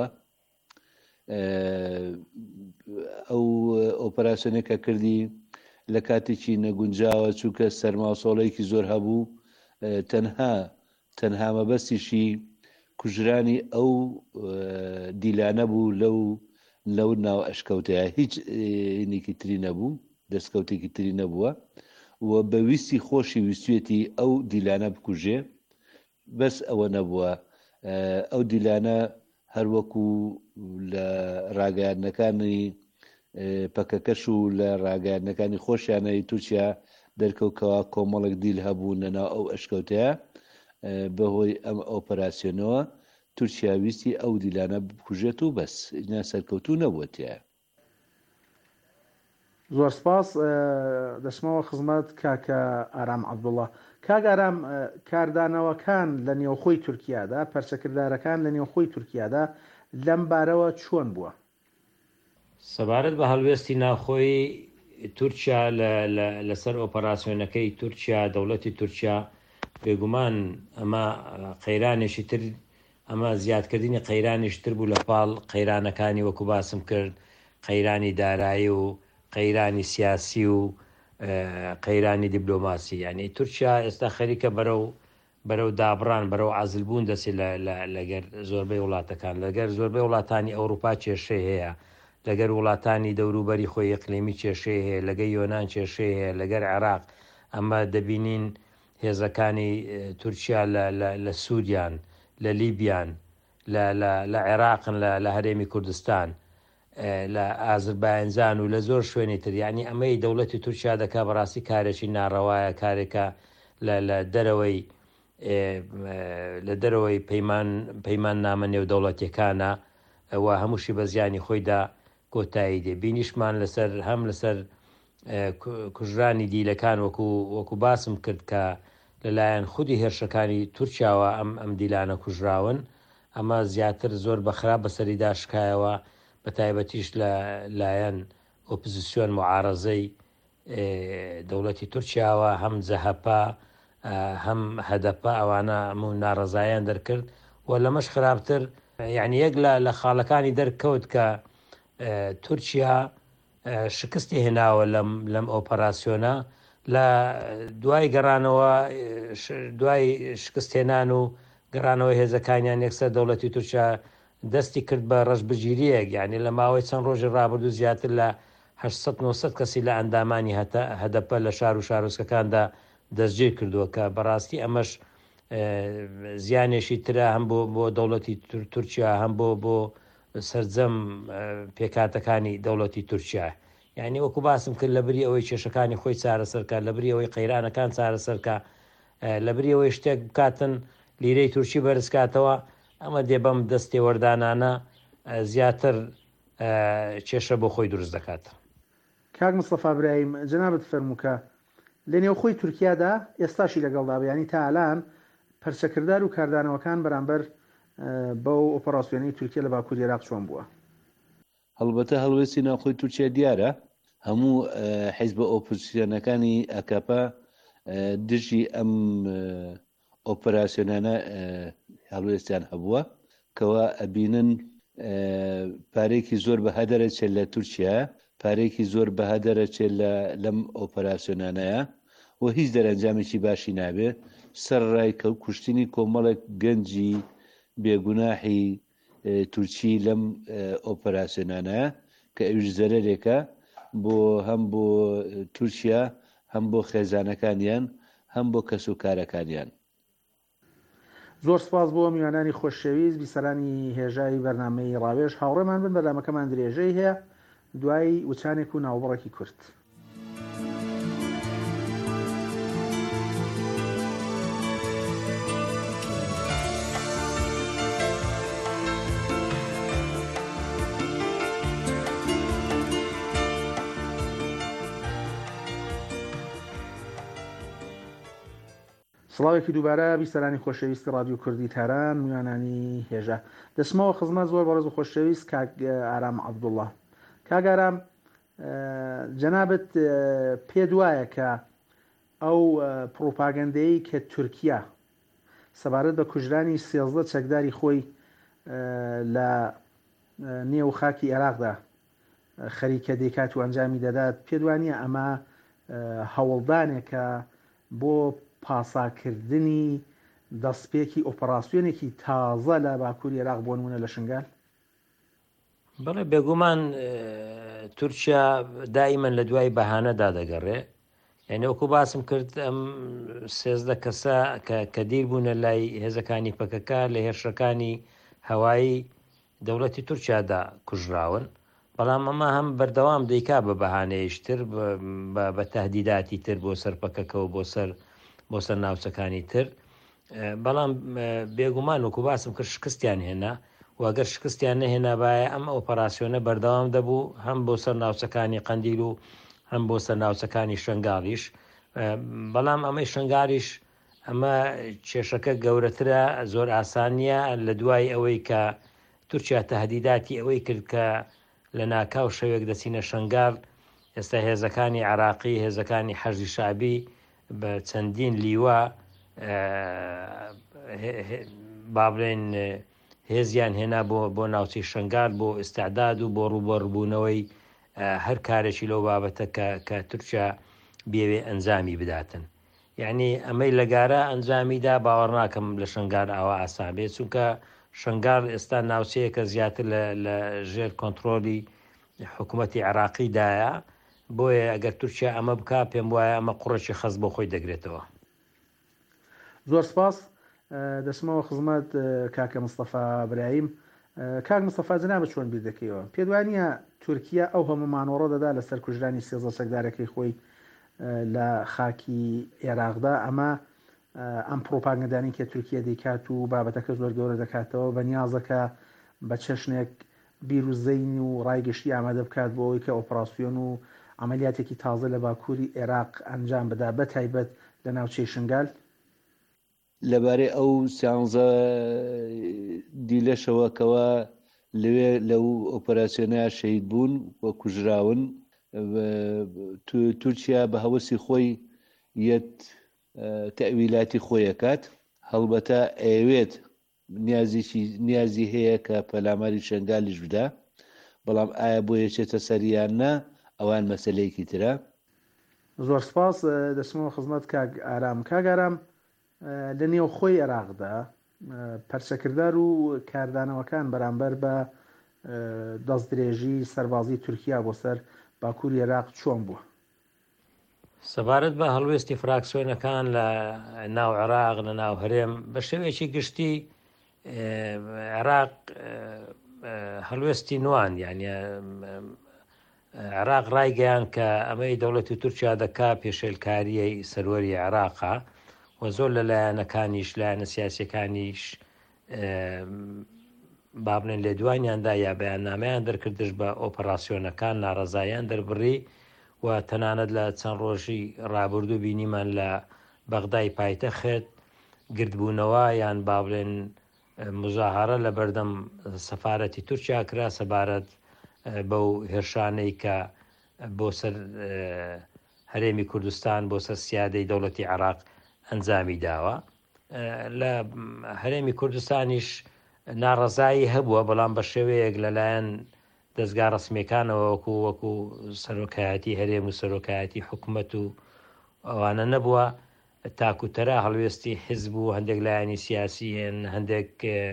ئەو ئۆپەراسیۆنێکە کردی لە کاتێکی نەگونجاوە چووکە سەرماسۆڵەیەکی زۆر هەبوو، تەنها تەنها مەبەستیشی کوژرانی ئەو دیلانە بوو لەو لەو ناو ئەشکەوتەیە، هیچ نێکی تری نەبوو، دەستکەوتێکی تری نەبووە و بەویستی خۆشی ویستوێتی ئەو دیلانە بکوژێ، بەس ئەوە نەبووە. ئەو دیلانە هەروەکو لە ڕاگەیاندنەکانی پەکەکەش و لە ڕاگەیاندنەکانی خۆشیانەی تورکیا دەرکەوتەوە کۆمەڵێک دیل هەبوو لەناو ئەو ئەشکەوتەیە. بەهۆی ئەم ئۆپەراسیۆنەوە تورکیا ویستی ئەو دیلانە بکوژێت و بەس ئینا سەرکەوتوو نەبووەتە. زۆر سپاس. دەچمەوە خزمەت کاکە ئارام عەبدوڵڵا. کاک ئارام، کاردانەوەکان لە نێوخۆی تورکیادا، پەرچەکردارەکان لە نێوخۆی تورکیادا لەم بارەوە چۆن بووە؟ سەبارەت بە هەڵوێستی ناوخۆی تورکیا لەسەر ئۆپەراسیۆنەکەی تورکیا دەوڵەتی تورکیا بێگومان ئەمە قەیرانێکی تر ئەمە زیادکردنی قەیرانیش تر بوو لە پاڵ قەیرانەکانی وەکو باسم کرد، قەیرانی دارایی و قەیرانی سیاسی و قەیرانی دیبلۆماسی. یعنی تورکیا ئێستا خەریکە بەرەو بەرەو دابڕان بەرەو عازلبوون دەسێت لەگەر زۆربەی وڵاتەکان، لەگەر زۆربەی وڵاتانی ئەوروپا کێشەی هەیە، لەگەر وڵاتانی دەوروبەری خۆی ئیقلیمی کێشەی هەیە، لەگەر یۆنان کێشەی هەیە، لەگەر عێراق. ئەمە دەبینین هێزەکانی تورکیا لە سووریان، لە لیبیان، لە عێراقن، لە هەرێمی کوردستان، لە ئازربایجان و لە زۆر شوێنی تر. یعنی ئەمەی دەوڵەتی تورکیا دەکا بەڕاستی کارێکی ناڕەوایە، کارێکە لە دەرەوەی لە دەرەوەی پەیمان نامە نێو دەوڵەتیەکانە و هەمووشی بە زیانی خۆیدا کۆتایی دێ. بینیشمان لەسەر هەم لەسەر کوژرانی دیلەکان وەکو باسم کرد کە لەلایەن خودی هێرشەکانی تورکیاوە ئەم ئەم دیلانە کوژراون. ئەمە زیاتر زۆر بەخراپ بەسەری داشکایەوە، بە تایبەتیش لە لایەن ئۆپۆزیسیۆن معارەزەی دەوڵەتی تورکیاوە، هەم جەهەپا هەم هەدەپا، ئەوانە هەموو ناڕەزاییان دەرکرد. و لەمەش خراپتر، یعنی یەک لە خاڵەکانی دەرکەوت کە تورکیا شکستی هێناوە لەم ئۆپەراسیۆنە لە دوای گەڕانەوە، دوای شکستهێنان و گەڕانەوەی هێزەکانیان یەکسەر دەوڵەتی تورکیا دەستی کرد بە ڕەشبگیریەک. یعنی لە ماوەی چەند ڕۆژی ڕابردوو زیاتر لە هەشت نۆ کەسی لە ئەندامانی هەدەپە لە شار و شارۆچکەکاندا دەستگیر کردووە کە بەڕاستی ئەمەش زیانێکی ترە هەم بۆ بۆ دەوڵەتی تورکیا، هەم بۆ بۆ سەرجەم پێکاتەکانی دەوڵەتی تورکیا. یعنی وەکو باسم کرد لەبری ئەوەی کێشەکانی خۆی چارەسەرکە، لەبری ئەوەی قەیرانەکان چارەسەرکە، لەبری ئەوەی شتێک بکاتن لیرەی تورکی بەرزکاتەوە، ئەمە دێ بەم دەستی وەردانانە زیاتر کێشە بۆ خۆی دروست دەکات. کاک مستەفا برایم جەنابەت فەرمووکە لە نێو خۆی تورکیادا ئێستاشی لەگەڵدا بەیانی تا ئالان پەرچەکردار و کاردانەوەکان بەرامبەر بەو ئۆپەراسیۆنەی تورکیا لە باکووری عێراق چۆن بووە؟ هەڵبەتە هەڵوێستی ناوخۆی تورکیا دیارە، هەموو حیزبە ئۆپۆزیسیۆنەکانی ئەکاپا دژی ئەم ئۆپەراسیۆنانە هەڵوێستیان هەبووە کەوا ئەبینن پارێکی زۆر بەها دەرەچێت لە تورکیا، پارێکی زۆر بەها دەرەچێت لەم ئۆپەراسیۆنانەیە و هیچ دەرەنجامێکی باشی نابێ سەرڕای کە کوشتنی کۆمەڵێک گەنجی بێگوناحی تورکی لەم ئۆپەراسیۆنانەیە کە ئەویش زەرەرێکە بۆ هەم بۆ تورکیا، هەم بۆ خێزانەکانیان، هەم بۆ کەس و کارەکانیان. زۆر سپاس بۆ میوانانی خۆشەویست بیسەرانی هێژایی بەرنامەی ڕاوێژ. هاوڕێمان بن، بەرنامەکەمان درێژەی هەیە دوای وچانێک و ناوبڕێکی کورت. سڵاوێکی دووبارە بیسەرانی خۆشەویستی رادیۆ کوردی تاران، میوانانی هێژە دەچمەوە خزمەت زۆر بەڕێز و خۆشەویست کاک ئارام عەبدوڵڵا. کاک ئارام، جەنابەت پێ دوایە کە ئەو پرۆپاگەندەیەی کە تورکیا سەبارەت بە کوژرانی سێزدە چەکداری خۆی لە نێو خاکی عێراقدا خەریکە دەیکات و ئەنجامی دەدات، پێ دوانیە ئەمە هەوڵدانێکە بۆ پاساکردنی دەستپێکی ئۆپەراسیۆنێکی تازە لە باکووری عێراق بۆ نمونە لە شنگال؟ بەڵێ بێگومان تورکیا دائیمەن لە دوای بەهانەدا دەگەڕێ. یعنی وەکو باسم کرد ئەم سێزدە کەسە کە دیر بوونە لای هێزەکانی پەکەکە لە هێرشەکانی هەوایی دەوڵەتی تورکیادا کوژراون، بەڵام ئەمە هەم بەردەوام دەیکا بە بەهانەیەشتر بە تەهدیداتی تر بۆ سەر پەکەکەەوە بۆ سەر بۆ سەر ناوچەکانی تر. بەڵام بێگومان وەکو باسم کرد شکستیان هێنا و ئەگەر شکستیان نەهێنابایە ئەم ئۆپەراسیۆنە بەردەوام دەبوو هەم بۆ سەر ناوچەکانی قەندیل و هەم بۆ سەر ناوچەکانی شنگاڵیش. بەڵام ئەمەی شنگاریش ئەمە کێشەکە گەورەترە، زۆر ئاسانیە لە دوای ئەوەی کە تورکیا تەهدیداتی ئەوەی کرد کە لە ناکاو شەوێک دەچینە شنگال. ئێستا هێزەکانی عراقی، هێزەکانی حەشدی شعبی بە چەندین لیوە با بڵێن هێزیان هێنا بۆ ناوچەی شنگال بۆ ئستعداد و بۆ ڕوبەڕبوونەوەی هەر کارێکی لەو بابەتە کە تورکیا بێوێ ئەنجامی بداتن. یعنی ئەمەی لەگارە ئەنجامیدا باوەڕ ناکەم لە شنگال ئاوا ئاسان بێت، چونکە شنگال ئێستا ناوچەیەکە زیاتر لە ژێر کۆنتترۆلی حکوومەتی عراقیدایە، بۆیە ئەگەر تورکیا ئەمە بکە پێم وایە ئەمە قوڕێکی خەز بۆ خۆی دەگرێتەوە. زۆر سپاس. دەچمەوە خزمەت کاکە مستەفا برایم. کاک مستەفا جەنابەت چۆن بیر دەکەیەوە؟ پێدوانیە تورکیا ئەو هەموو مانۆڕە دەدا لەسەر کوژرانی سێزدە چەکدارەکەی خۆی لە خاکی عێراقدا، ئەمە ئەم پرۆپاگەندانی کە تورکیا دەیکات و بابەتەکە زۆر گەورە دەکاتەوە بە نیازەکە بە چەشنێک بیر و زەینی و ڕایگەشتی ئامادە بکات بۆ ئەوەی کە ئۆپەراسیۆن و عملیاتێکی تازە لە باکووری عێراق ئەنجام بدا، بە تایبەت لە ناوچەی شنگال. لەبارەی ئەو سیانزە دیلەشەوەکەوە لەوێ لەو ئۆپەراسیۆنەیە شەهید بوون وە کوژراون، تورکیا بە هەوەسی خۆی یەت تەویلاتی خۆیەکات. هەڵبەتە ئەوێت نیازی هەیە کە پەلاماری شنگالیش بدا، بەڵام ئایا بۆ یەچێتە سەریان نا ئەوان مەسەلەیەکی ترە. زۆر سپاس. دەچمەوە خزمەت کاک ئارام. کاک ئارام، لە نێو خۆی عێراقدا پەرچەکردار و کاردانەوەکان بەرامبەر بە دەستدرێژی سەربازی تورکیا بۆ سەر باکووری عێراق چۆن بووە؟ سەبارەت بە هەڵوێستی فراکسیۆنەکان لە ناو عێراق لە ناو هەرێم بە شێوەیەکی گشتی عێراق هەڵوێستی نوان یعنی عراق ڕایگەیان کە ئەمەی دەوڵەتی تورکیا دەکا پێشێلکاریەی سەروەری عێراقا و زۆر لە لایەنەکانیش لایەنە سیاسیەکانیش با بڵێن لێ دوانیاندا یا بەیاننامەیان دەرکردش بە ئۆپەراسیۆنەکان ناڕەزاییان دەربڕی و تەنانەت لە چەند ڕۆژی ڕابردوو بینیمان لە بەغدای پایتەخت گردبوونەوە یان با بڵێن مزاهرە لە بەردەم سەفارەتی تورکیا کرا سەبارەت بەو هێرشانەی کە بۆ سەر هەرێمی کوردستان بۆ سەر سیادەی دەوڵەتی عێراق ئەنجامی داوە. لە هەرێمی کوردستانیش ناڕەزایی هەبووە بەڵام بە شێوەیەک لەلایەن دەستگا ڕسمیەکانەوە وەکو وەکو سەرۆکایەتی هەرێم و سەرۆکایەتی حکوومەت و ئەوانە نەبووە. تاکوتەرە هەڵوێستی حیزب و هەندێک لایەنی سیاسیەن هەندێک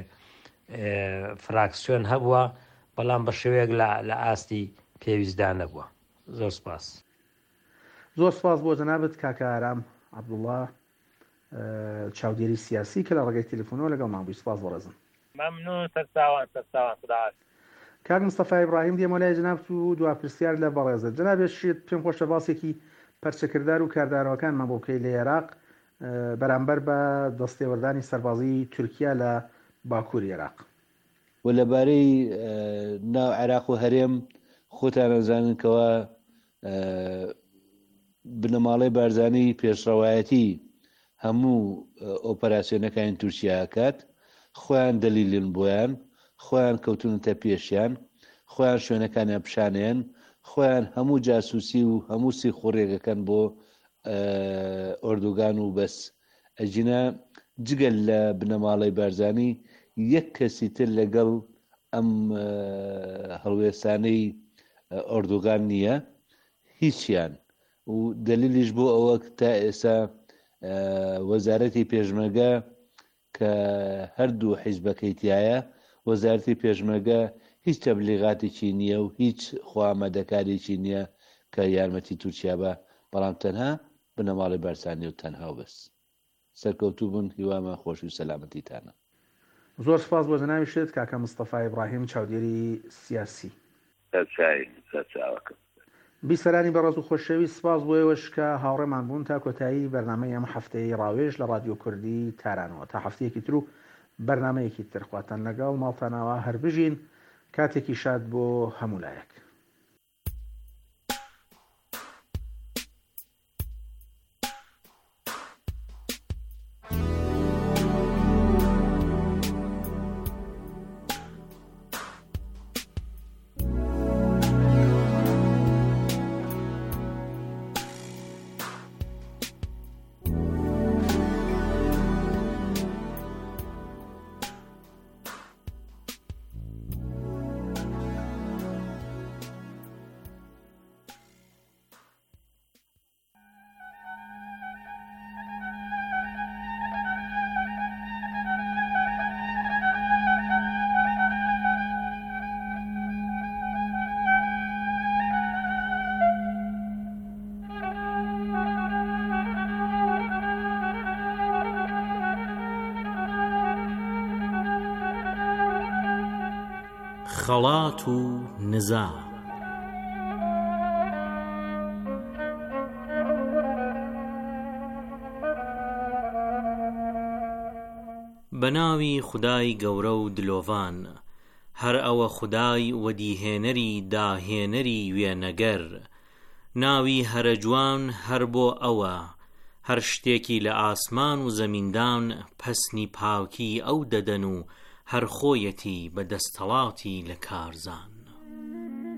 فراکسیۆن هەبووە بەڵام بە شێوەیەک لە ئاستی پێویستدا نەبووە. زۆر سپاس. زۆر سپاس بۆ جەنابەت کاکە ئارام عەبدوڵڵا چاودێری سیاسی کە لە ڕێگەی تەلەفۆنەوە لەگەڵ مابووی. سپاس بۆ ڕێزم. مەمنون سەرچاوان سەرچاوان خوداحافظ. کاک مستەفا ئیبراهیم دێمە لای جەنابەت و دوا پرسیار لە بەڕێزت. جەنابێت پێم خۆشە باسێکی پەرچەکردار و کاردانەوەکانمان بۆ بکەی لە عێراق بەرامبەر بە دەستێوەردانی سەربازی تورکیا لە باکووری عێراق و لەبارەی ناو عێراق و هەرێم خۆتان ئەزاننکەوە بنەماڵەی بارزانەی پێشڕەوایەتی هەموو ئۆپەراسیۆنەکانی تورکیاکات خۆیان دەلیلن بۆیان خۆیان کەوتونتە پێشیان خۆیان شوێنەکانیان پیشانیان خۆیان هەموو جاسوسی و هەموو سی خوڕێگەکەن بۆ ئۆردوگان و بەس ئەجینە جگەل لە بنەماڵەی بارزانی یەک کەسی تر لەگەڵ ئەم هەڵوێستانەی ئۆردوگان نییە هیچیان و دلیلیش بۆ ئەوە تا ئێستا وەزارەتی پێشمەرگە کە هەردوو حیزبەکەی تایە وەزارەتی پێشمەرگە هیچ تەبلیغاتێکی نییە و هیچ خواامەدەکارێکی نییە کە یارمەتی تورکیا بە بەڵام تەنها بنەماڵی بارزانی و تەنها و بەس. سەرکەوتوو بوون هیوامە خۆش و سەلامەتیتانە. زۆر سپاس بۆ جەناویشت کاکە مستەفا ئیبراهیم چاودێری سیاسی. بیسەرانی بەڕێز و خۆشەوی سپاس بۆ ئێوەش کە هاوڕێمان بوون تا کۆتایی بەرنامەی ئەم هەفتەی ڕاوێژ لە ڕادیۆ کوردی تارانەوە تا هەفتەیەکی تر و بەرنامەیەکی ترخواتان لەگەڵ ماڵتانەوە هەر بژین کاتێکی شاد بۆ هەموو لایەک. خەڵات و نزا بەناوی خودای گەورە و دلۆڤان هەر ئەوە خودای وەدیهێنەری داهێنەری وێنەگەر ناوی هەرە جوان هەر بۆ ئەوە هەر شتێکی لە ئاسمان و زەمیندان پەسنی پاوکی ئەو دەدەن و هەر خۆیەتی بە دەستەڵاتی لە کارزان